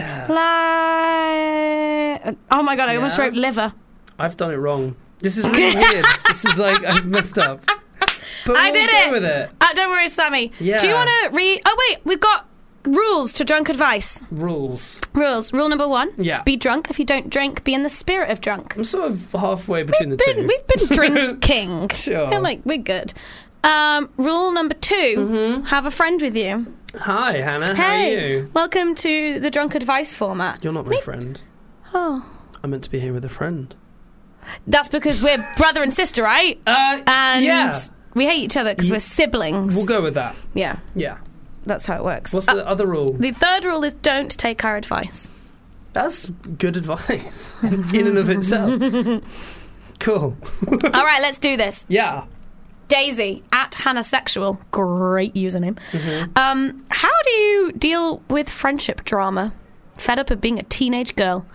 Li- oh my god, I almost Yeah? wrote liver. I've done it wrong. This is really weird. This is like I've messed up. But I we'll did go it. with it. Uh, don't worry, Sammy. Yeah. Do you want to read? Oh wait, we've got rules to drunk advice. Rules. Rules. Rule number one. Yeah. Be drunk. If you don't drink, be in the spirit of drunk. I'm sort of halfway between We've the been, two. we've been drinking. Sure. We're like, we're good. Um, rule number two, Mm-hmm. have a friend with you. Hi, Hannah. How Hey, are you? welcome to the drunk advice format. You're not my friend. Oh, I'm meant to be here with a friend. that's because we're brother and sister, right? Uh, and yeah. we hate each other because we're siblings. We'll go with that. Yeah, Yeah. that's how it works. What's Uh, the other rule? the third rule is don't take our advice. That's good advice in and of itself. Cool. All right, let's do this. Yeah. Daisy at Hannah Sexual, great username. Mm-hmm. Um, how do you deal with friendship drama? Fed up of being a teenage girl.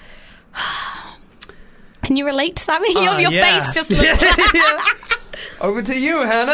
Can you relate, Sammy? your Uh, your yeah. face just looks like... Over to you, Hannah.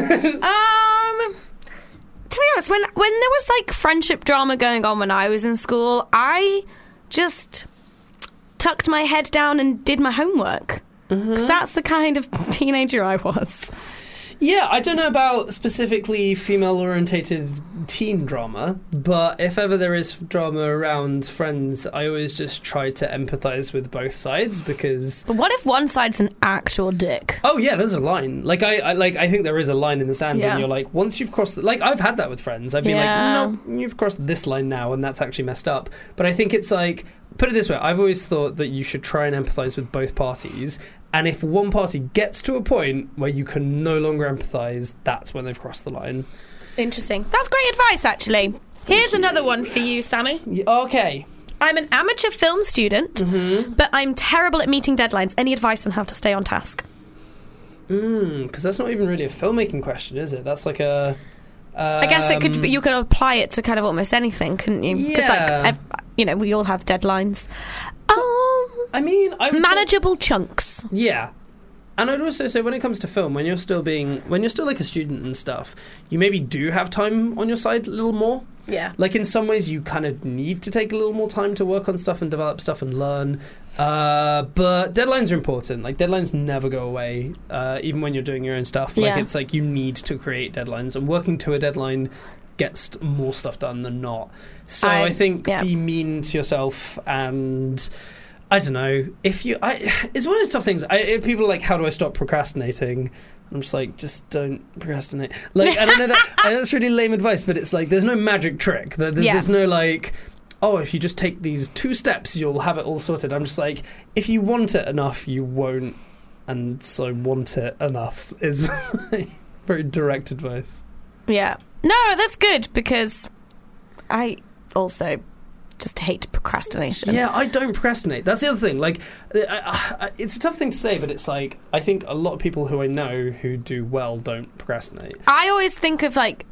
Um, to be honest, when when there was like friendship drama going on when I was in school, I just tucked my head down and did my homework. Because that's the kind of teenager I was. Yeah, I don't know about specifically female-orientated teen drama, but if ever there is drama around friends, I always just try to empathise with both sides because. But what if one side's an actual dick? Oh yeah, there's a line. Like I, I like I think there is a line in the sand Yeah. when you're like, once you've crossed. The, like I've had that with friends. I've been Yeah. like, no, you've crossed this line now, and that's actually messed up. But I think it's like. Put it this way, I've always thought that you should try and empathise with both parties, and if one party gets to a point where you can no longer empathise, that's when they've crossed the line. Interesting. That's great advice, actually. Here's another one for you, Sammy. Y- Okay. I'm an amateur film student, Mm-hmm. but I'm terrible at meeting deadlines. Any advice on how to stay on task? Mm, because that's not even really a filmmaking question, is it? That's like a... I guess it could. um, Be, you could apply it to kind of almost anything, couldn't you? Because, Yeah. like, ev- you know, we all have deadlines. Um, I mean, I would say- manageable chunks. Yeah. And I'd also say when it comes to film, when you're still being, when you're still like a student and stuff, you maybe do have time on your side a little more. Yeah. Like in some ways you kind of need to take a little more time to work on stuff and develop stuff and learn. Uh, but deadlines are important. Like deadlines never go away, uh, even when you're doing your own stuff. Like Yeah. it's like you need to create deadlines, and working to a deadline gets more stuff done than not. So I, I- think yeah. be mean to yourself and... I don't know if you. I, it's one of those tough things. I, if people are like, how do I stop procrastinating? I'm just like, just don't procrastinate. Like, I don't know that. I know that's really lame advice, but it's like, there's no magic trick. There, there- Yeah. There's no like, oh, if you just take these two steps, you'll have it all sorted. I'm just like, if you want it enough, you won't, and so want it enough is very direct advice. Yeah. No, that's good because I also just hate procrastination. Yeah, I don't procrastinate. That's the other thing. Like, I, I, it's a tough thing to say, but it's like I think a lot of people who I know who do well don't procrastinate. I always think of like,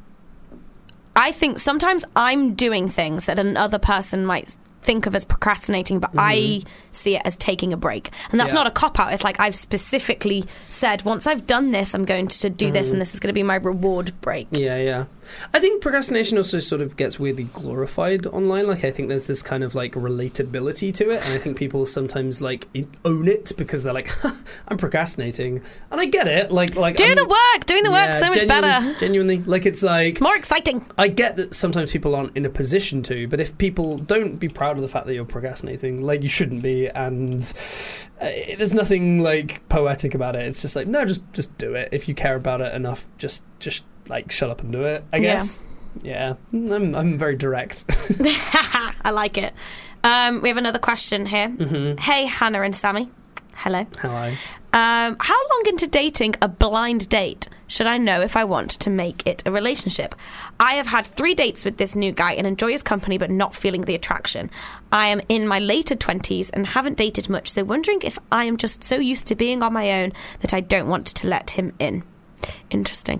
I think sometimes I'm doing things that another person might think of as procrastinating, but I see it as taking a break. And that's Yeah. not a cop-out. It's like I've specifically said, once I've done this, I'm going to do this, and this is going to be my reward break. Yeah, yeah. I think procrastination also sort of gets weirdly glorified online. Like, I think there's this kind of like relatability to it, and I think people sometimes like in- own it because they're like, "I'm procrastinating," and I get it. Like, like Do I'm- the work! Doing the work Yeah, so much genuinely- better. Genuinely, like it's like More exciting. I get that sometimes people aren't in a position to, but if people don't be proud of the fact that you're procrastinating, like you shouldn't be, and uh, there's nothing like poetic about it. It's just like, no, just just do it. If you care about it enough, just just like shut up and do it. I Yeah. guess. Yeah, I'm I'm very direct. I like it. Um, we have another question here. Mhm. Hey, Hannah and Sammy. Hello. Hello. Um, how long into dating a blind date should I know if I want to make it a relationship? I have had three dates with this new guy and enjoy his company but not feeling the attraction. I am in my later twenties and haven't dated much, so wondering if I am just so used to being on my own that I don't want to let him in. Interesting.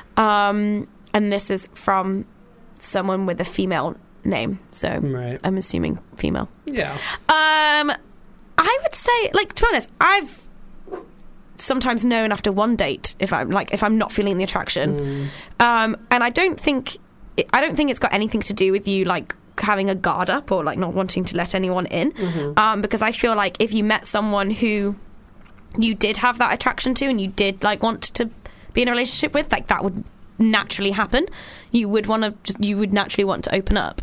Um, and this is from someone with a female name, so right. I'm assuming female. Yeah. Um, I would say, like, to be honest, I've sometimes known after one date if I'm like if I'm not feeling the attraction, Mm. um, and I don't think it, I don't think it's got anything to do with you like having a guard up or like not wanting to let anyone in, Mhm. um, because I feel like if you met someone who you did have that attraction to and you did like want to be in a relationship with, like that would naturally happen. You would want to just you would naturally want to open up.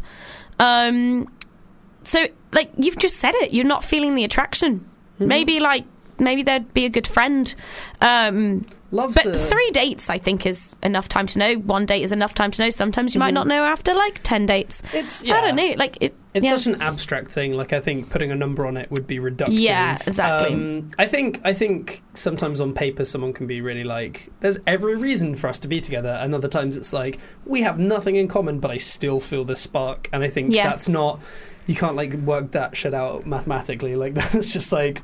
Um, so like you've just said it, you're not feeling the attraction. Mhm. Maybe like maybe they'd be a good friend. Um, Loves but a- three dates, I think, is enough time to know. One date is enough time to know. Sometimes you might Mhm. not know after like ten dates. It's I yeah. don't know. Like it, It's yeah. such an abstract thing. Like I think putting a number on it would be reductive. Yeah, exactly. Um, I think I think sometimes on paper someone can be really like, "There's every reason for us to be together," and other times it's like, "We have nothing in common, but I still feel this spark." And I think Yeah. that's not. You can't like work that shit out mathematically. Like that's just like,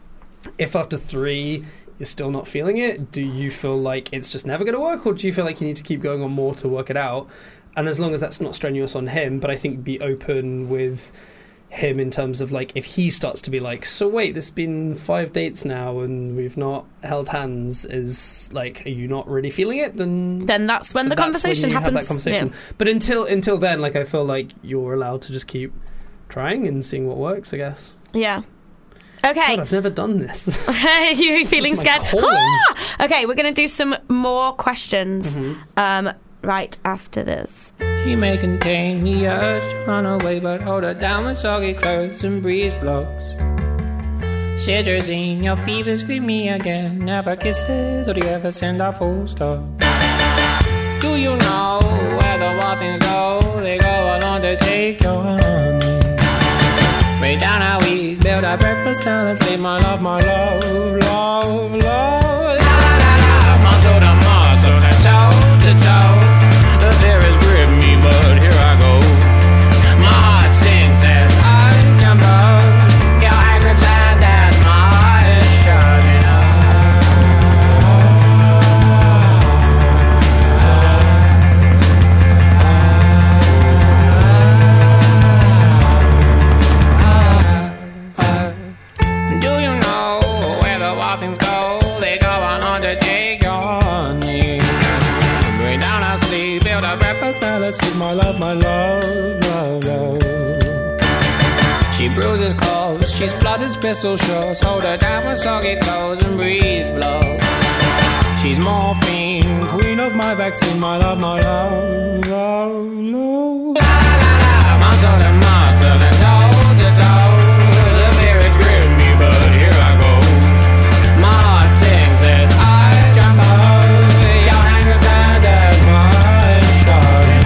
if after three you're still not feeling it, do you feel like it's just never going to work, or do you feel like you need to keep going on more to work it out? And as long as that's not strenuous on him, but I think be open with him in terms of like if he starts to be like, so wait, there's been five dates now and we've not held hands, is like, are you not really feeling it? Then then that's when the that's conversation when you happens. Have that conversation. Yeah. But until until then, like I feel like you're allowed to just keep trying and seeing what works, I guess. Yeah. Okay. God, I've never done this. You feeling is my scared? calling. Ah! Okay, we're going to do some more questions Mhm. um, right after this. She may contain the urge to run away, but hold her down with soggy clothes and breeze blows. Citrazine, your fever scream me again. Never kisses, or do you ever send a full stop? Do you know where the wild things go? They go along to take your honey. Way down how we build our breakfast down and say my love, my love, love, love. La la la la, muscle to muscle, to toe to toe. The fear has gripped me, but here I go. My heart sings as I jump up. Your hand grips hand as my eyes shutting Do you know where the wild things go? They go on to take your honey. Bring down our sleep, build a breakfast, now let's eat my love, my love, love, love. She bruises clothes, she splutters pistol shots. Hold her down with soggy clothes and breeze blows. She's morphine, queen of my vaccine, my love, my love, love, love. La la la la, muscle to muscle and toe to toe. The fear has gripped me, but here I go. My heart sings as I jump up. Your hand grips hand as my eyes shutting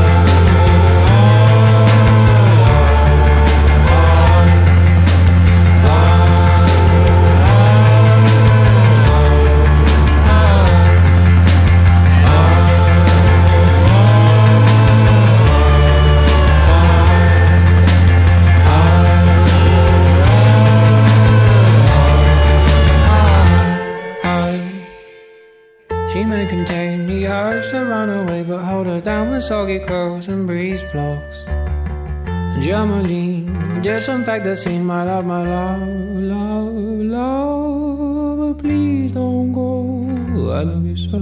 She may contain the urge to run away, but hold her down with soggy clothes and breeze blocks. Germaline, disinfect the scene, my love, my love, love, love. But please don't go, I love you so,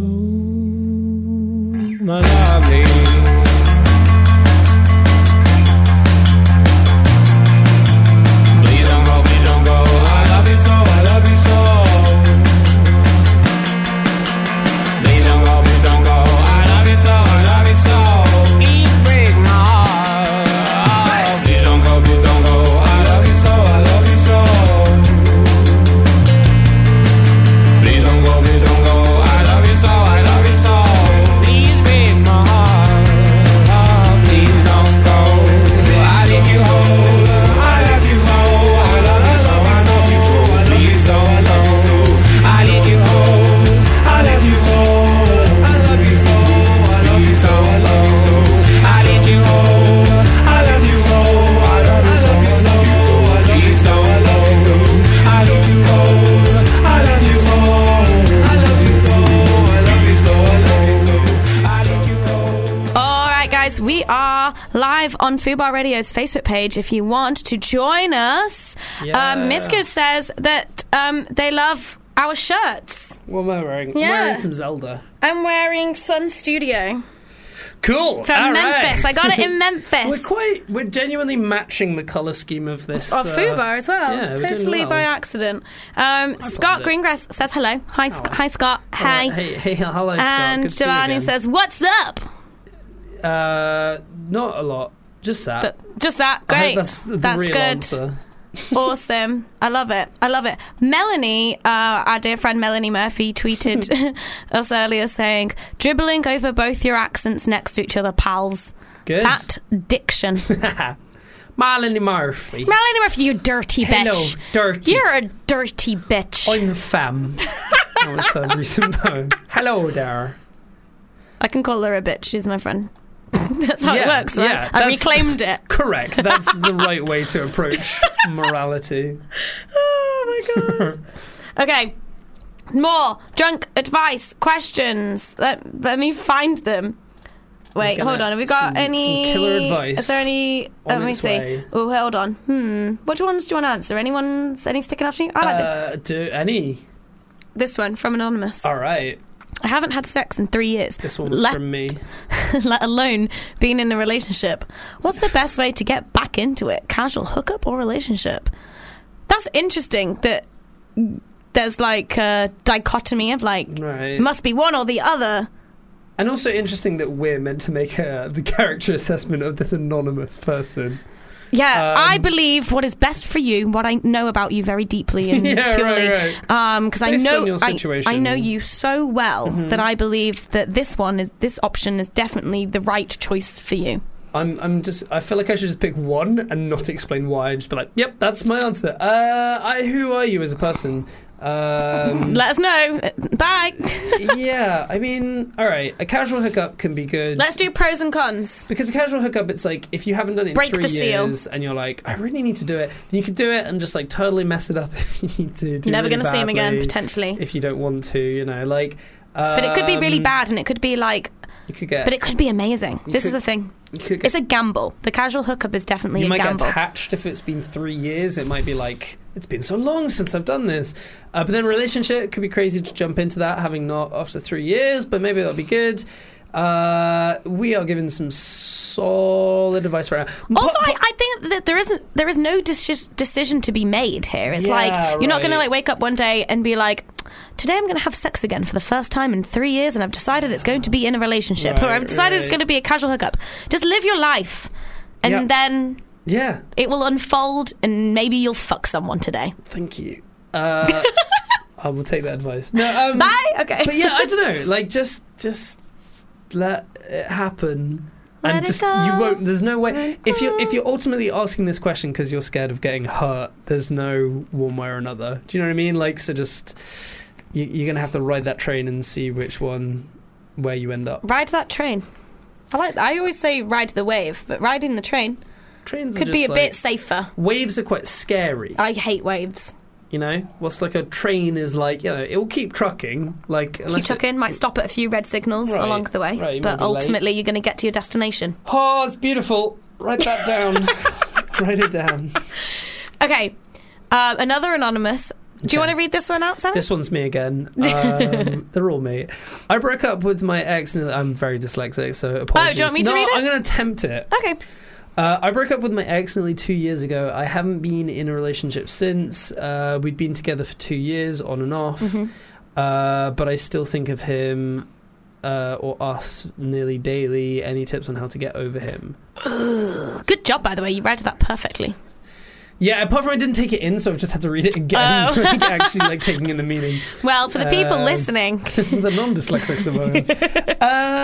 my lovely. Please don't go, please don't go, I love you so, I love you so. Please don't go, please don't go, I love you so, I love you so. Please break my heart. Please don't go, please don't go, I love you so, I love you so. Please don't go, please don't go, I love you so, I love you so. Please break my heart. we are live on Fubar Radio's Facebook page if you want to join us. Yeah. Um, Miska says that um, they love our shirts. What am I wearing? I'm Yeah. wearing some Zelda. I'm wearing Sun Studio. Cool. From All Memphis. right. I got it in Memphis. We're quite, we're genuinely matching the colour scheme of this. Of uh, Fubar as well. Yeah, we're doing Totally well. by accident. Um, Scott planned it. Greengrass says hello. Hi, Sc- hi Scott. Hello. Hey. Hey, hey, hello, Scott. And Good to see you Jelani again. says, what's up? Uh, not a lot. Just that. Th- just that. I hope Great. that's the That's real good. answer. Awesome. I love it. I love it. Melanie, uh, our dear friend Melanie Murphy, tweeted us earlier saying, dribbling over both your accents next to each other, pals. Good. That diction. Melanie Murphy. Melanie Murphy, you dirty bitch. Hello, dirty. You're a dirty bitch. I'm femme. That was her recent poem. Hello there. I can call her a bitch. She's my friend. That's how it Yeah, works, right? yeah, I that's- reclaimed it. Correct. That's the right way to approach morality. Oh my god. Okay. More drunk advice questions. Let, let me find them. Wait, gonna- hold on. Have we got some- any some killer advice Is there any? on Let me its see. way. Oh, hold on. Hmm. Which ones do you want to answer? Anyone's any sticking out to you? I like Uh, do any? this one from Anonymous. All right. I haven't had sex in three years. This one's let, from me. let alone being in a relationship. What's the best way to get back into it? Casual hookup or relationship? That's interesting that there's like a dichotomy of like, Right. must be one or the other. And also interesting that we're meant to make uh, the character assessment of this anonymous person. Yeah, Um, I believe what is best for you, what I know about you very deeply and Yeah, purely, right, because I Based know on your I, situation. I know you so well Mhm. that I believe that this one is this option is definitely the right choice for you. I'm, I'm just. I feel like I should just pick one and not explain why. And just be like, "Yep, that's my answer." Uh, I, who are you as a person? Um, Let us know. Bye. yeah, I mean, all right. A casual hookup can be good. Let's do pros and cons. Because a casual hookup, it's like if you haven't done it in Break three the seal. years and you're like, I really need to do it, then you could do it and just like totally mess it up if you need to. Do Never really going to see him again, badly potentially. if you don't want to. You know, like. Um, But it could be really bad, and it could be like. You could get. But it could be amazing. You This could- is the thing. you could get- It's a gamble. The casual hookup is definitely You a might gamble. get attached if it's been three years. It might be like, it's been so long since I've done this. Uh, but then relationship, it could be crazy to jump into that having not after three years, but maybe that'll be good. Uh, we are given some solid advice right now. Also, I, I think that there isn't there is no deci- decision to be made here. It's Yeah, like you're not going to right. like wake up one day and be like, today I'm going to have sex again for the first time in three years, and I've decided it's going to be in a relationship, or Right, I've decided it's right. going to be a casual hookup. Just live your life, and Yeah. then Yeah. it will unfold, and maybe you'll fuck someone today. Thank you. Uh, I will take that advice. No, um, Bye. Okay. But yeah, I don't know. Like, just just let it happen. Let and it just go. you won't. There's no way. Let it If you if go. you're ultimately asking this question because you're scared of getting hurt, there's no one way or another. Do you know what I mean? Like, so just you, you're gonna have to ride that train and see which one where you end up. Ride that train. I like. I always say ride the wave, but riding the train Trains are could be a just bit like- safer. Waves are quite scary. I hate waves. You know, what's like a train is like. You know, it will keep trucking. Like Keep unless it- tucking, might stop at a few red signals Right, along the way, right, you but might be late. ultimately you're going to get to your destination. Oh, it's beautiful. Write that down. Write it down. Okay, uh, another anonymous. Do you Okay. want to read this one out, Sam? This one's me again. Um, they're all me. I broke up with my ex. And I'm very dyslexic, so apologies. Oh, do you want me to no, read it? I'm going to attempt it. Okay. Uh, I broke up with my ex nearly two years ago. I haven't been in a relationship since. Uh, we'd been together for two years, on and off. Mhm. Uh, but I still think of him uh, or us nearly daily. Any tips on how to get over him? Good job, by the way. You read that perfectly. Yeah, apart from I didn't take it in, so I've just had to read it again. Oh. like, actually, like taking in the meaning. Well, for the people Um, listening, the non-dyslexics of the world.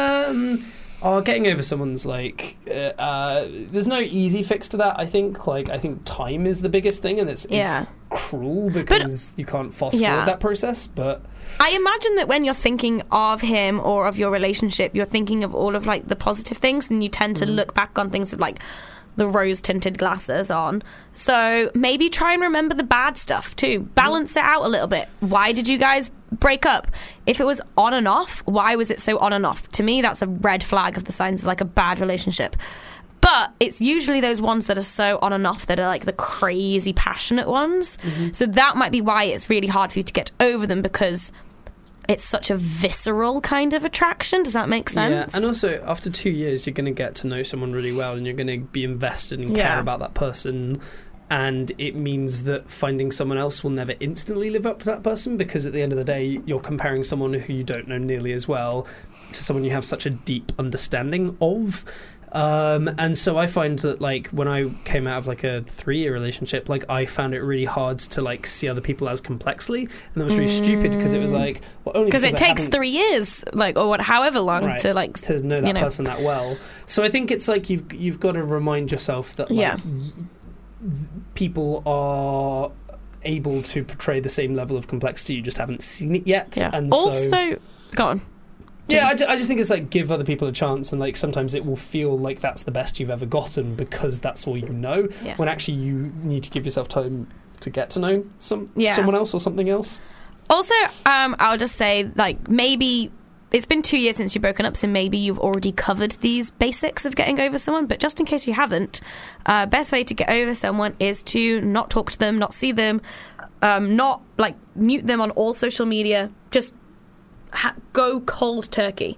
Um, oh, getting over someone's like, uh, uh, there's no easy fix to that. I think, like, I think time is the biggest thing, and it's, Yeah. it's cruel because you can't fast Yeah. forward that process. But I imagine that when you're thinking of him or of your relationship, you're thinking of all of like the positive things, and you tend to Mm. look back on things of like, the rose-tinted glasses on. So maybe try and remember the bad stuff too. Balance it out a little bit. Why did you guys break up? If it was on and off, why was it so on and off? To me, that's a red flag of the signs of like a bad relationship. But it's usually those ones that are so on and off that are like the crazy passionate ones. Mm-hmm. So that might be why it's really hard for you to get over them, because it's such a visceral kind of attraction. Does that make sense? Yeah, and also after two years, you're going to get to know someone really well, and you're going to be invested and Yeah. care about that person. And it means that finding someone else will never instantly live up to that person, because at the end of the day, you're comparing someone who you don't know nearly as well to someone you have such a deep understanding of. Um, and so I find that, like, when I came out of like a three-year relationship, like I found it really hard to like see other people as complexly, and that was really mm. stupid, because it was like, well, only because it I takes haven't- three years, like, or what, however long Right, to like to know that you know. person that well. So I think it's like you've you've got to remind yourself that like Yeah. y- people are able to portray the same level of complexity. You just haven't seen it yet. Yeah. And Also, so, go on. yeah, I, ju- I just think it's like give other people a chance, and like sometimes it will feel like that's the best you've ever gotten because that's all you know. Yeah. When actually you need to give yourself time to get to know some Yeah. someone else or something else. Also, um, I'll just say, like, maybe it's been two years since you've broken up, so maybe you've already covered these basics of getting over someone. But just in case you haven't, uh, best way to get over someone is to not talk to them, not see them, um, not like mute them on all social media. Just ha- go cold turkey.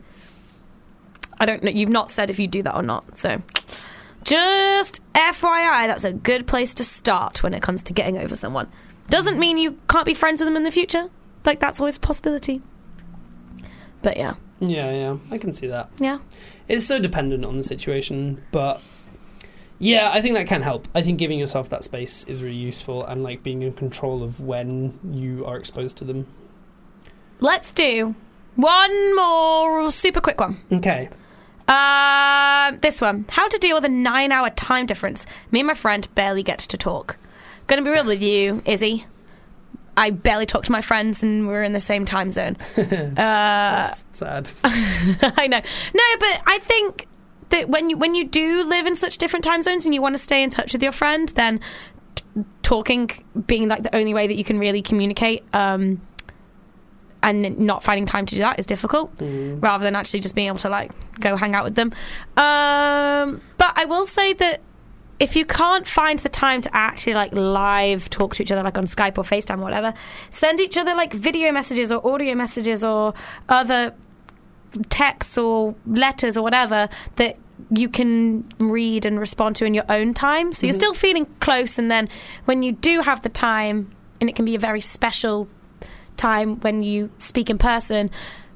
I don't know. You've not said if you do that or not, so just F Y I, that's a good place to start when it comes to getting over someone. Doesn't mean you can't be friends with them in the future. Like, that's always a possibility. But yeah. Yeah, yeah, I can see that. Yeah. It's so dependent on the situation, but yeah, I think that can help. I think giving yourself that space is really useful, and like being in control of when you are exposed to them. Let's do one more super quick one. Okay. Uh, this one. How to deal with a nine hour time difference. Me and my friend barely get to talk. Gonna be real with you, Izzy. I barely talk to my friends, and we're in the same time zone. Uh, That's sad. I know. No, but I think that when you when you do live in such different time zones and you want to stay in touch with your friend, then t- talking being like the only way that you can really communicate, um, and not finding time to do that is difficult. Mm. Rather than actually just being able to like go hang out with them. Um, but I will say that if you can't find the time to actually like live talk to each other, like on Skype or FaceTime or whatever, send each other like video messages or audio messages or other texts or letters or whatever that you can read and respond to in your own time. So you're Mhm. still feeling close, and then when you do have the time, and it can be a very special time when you speak in person,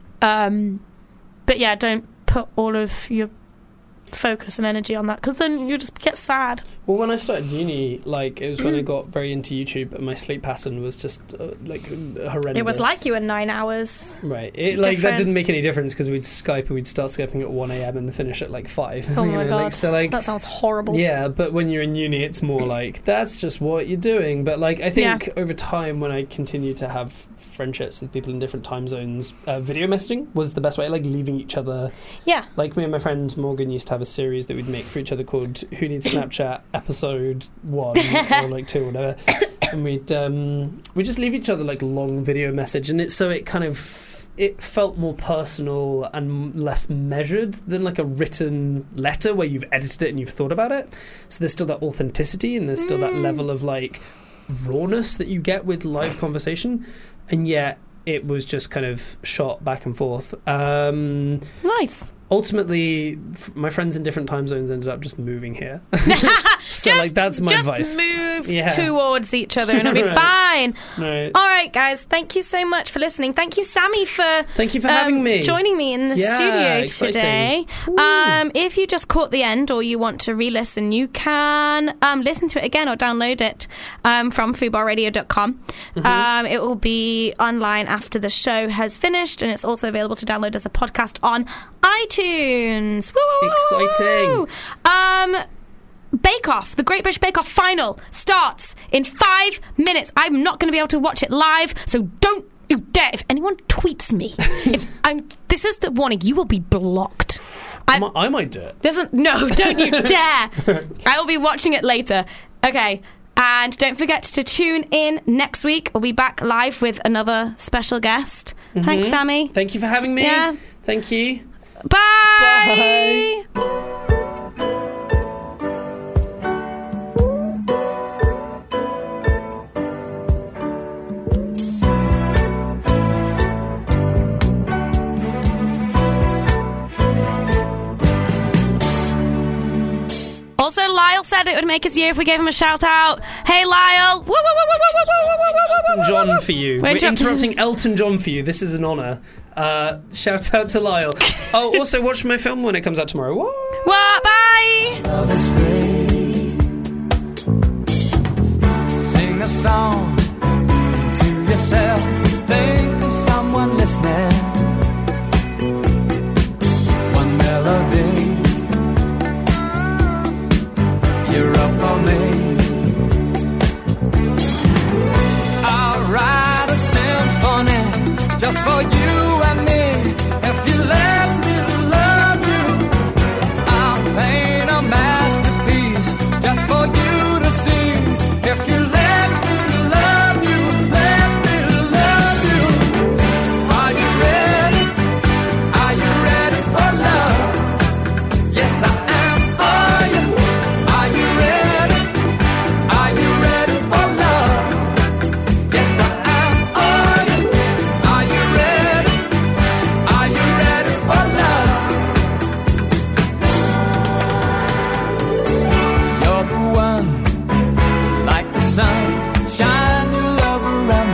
um, but yeah, don't put all of your focus and energy on that, because then you just get sad. Well, when I started uni, like it was when I got very into YouTube, and my sleep pattern was just uh, like horrendous. It was like you in nine hours. Right. It, like that Different. didn't make any difference, because we'd Skype and we'd start Skyping at one a.m. and finish at like five. Oh You my know, god, like, so like that sounds horrible. yeah, but when you're in uni, it's more like that's just what you're doing. But like I think Yeah. over time, when I continued to have friendships with people in different time zones, uh, video messaging was the best way. Like leaving each other. Yeah. Like me and my friend Morgan used to have a series that we'd make for each other called "Who Needs Snapchat" episode one or like two or whatever, and we'd um, we just leave each other like long video message, and it so it kind of it felt more personal and less measured than like a written letter where you've edited it and you've thought about it. So there's still that authenticity, and there's still that level of like rawness that you get with live conversation, and yet it was just kind of shot back and forth. Um, nice. Ultimately, f- my friends in different time zones ended up just moving here. So, just, like, that's my just advice. move Yeah. towards each other and it'll be Right. fine. Right. All right, guys. Thank you so much for listening. Thank you, Sammy, for Thank you for um, having me. joining me in the Yeah, studio exciting. today. Um, if you just caught the end or you want to re-listen, you can um, listen to it again or download it um, from fubar radio dot com. Mm-hmm. Um, it will be online after the show has finished, and it's also available to download as a podcast on iTunes. Woo! Exciting. Um, Bake Off, the Great British Bake Off final starts in five minutes. I'm not going to be able to watch it live, so don't you dare. If anyone tweets me, if I'm, this is the warning, you will be blocked. I, might, I might do it. Doesn't no, don't you dare! I will be watching it later. Okay, and don't forget to tune in next week. We'll be back live with another special guest. Mhm. Thanks, Sammy. Thank you for having me. Yeah. Thank you. Bye. Bye. Also, Lyle said it would make his year if we gave him a shout out. Hey, Lyle! Woo, woo, woo, woo, woo, woo, woo, woo, woo, Elton John for you. We're We're interrupting- interrupting Elton John for you. This is an honour. Uh, shout out to Lyle. Oh, also watch my film when it comes out tomorrow. What? What? Bye! Love is free. Sing a song to yourself. Think of someone listening. One melody. You're up for me. I'll write a symphony just for you and me. If you let me love you, I'll paint a masterpiece just for you to see. If you let me love you, let me love you. Are you ready? Are you ready for love? Yes, I am. Are you? Are you ready? Are you ready for love? Yes, I am. Are you? Are you ready? Are you ready for love? You're the one, like the sun, shine your love around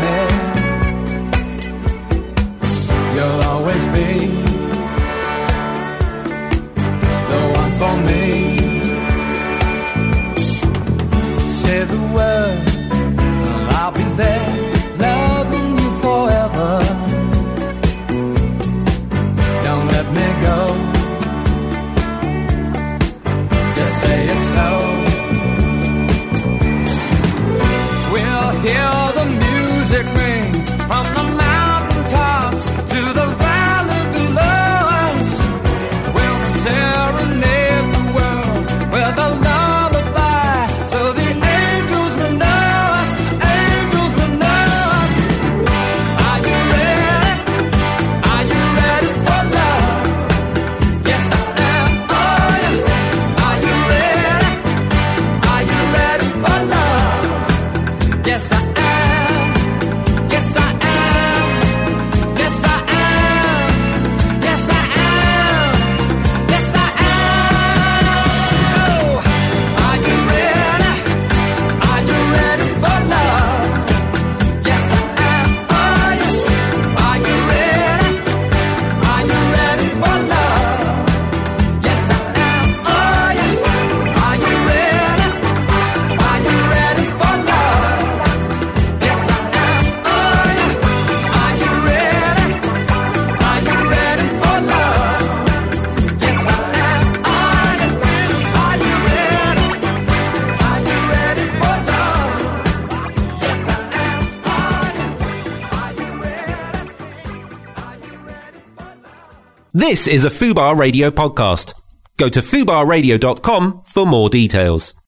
me. You'll always be the one for me. Say the word, and I'll be there, loving you forever. Don't let me go. Just say it so. We'll hear the music ring from the mountain tops to the valley below us. We'll serenade the world with a lullaby, so the angels will know us, angels will know us. Are you ready? Are you ready for love? Yes, I am. Are you? Are you ready? Are you ready for love? Yes, I am. Yes, I am. Yes, I am. Yes, I am. Yes, I am. Oh, are you ready? Are you ready for love? Yes, I am. Are you? Are you ready? Are you ready for love? Yes, I am. Are you? Are you ready? Are you ready for love? Yes, I am. Are you? Are you ready? Are you ready for love? Yes, I am. Are you? Are you ready? Are you ready for love? Yes, I am. Are you? Are you ready? Are you ready for love? This is a Fubar Radio podcast. Go to fubar radio dot com for more details.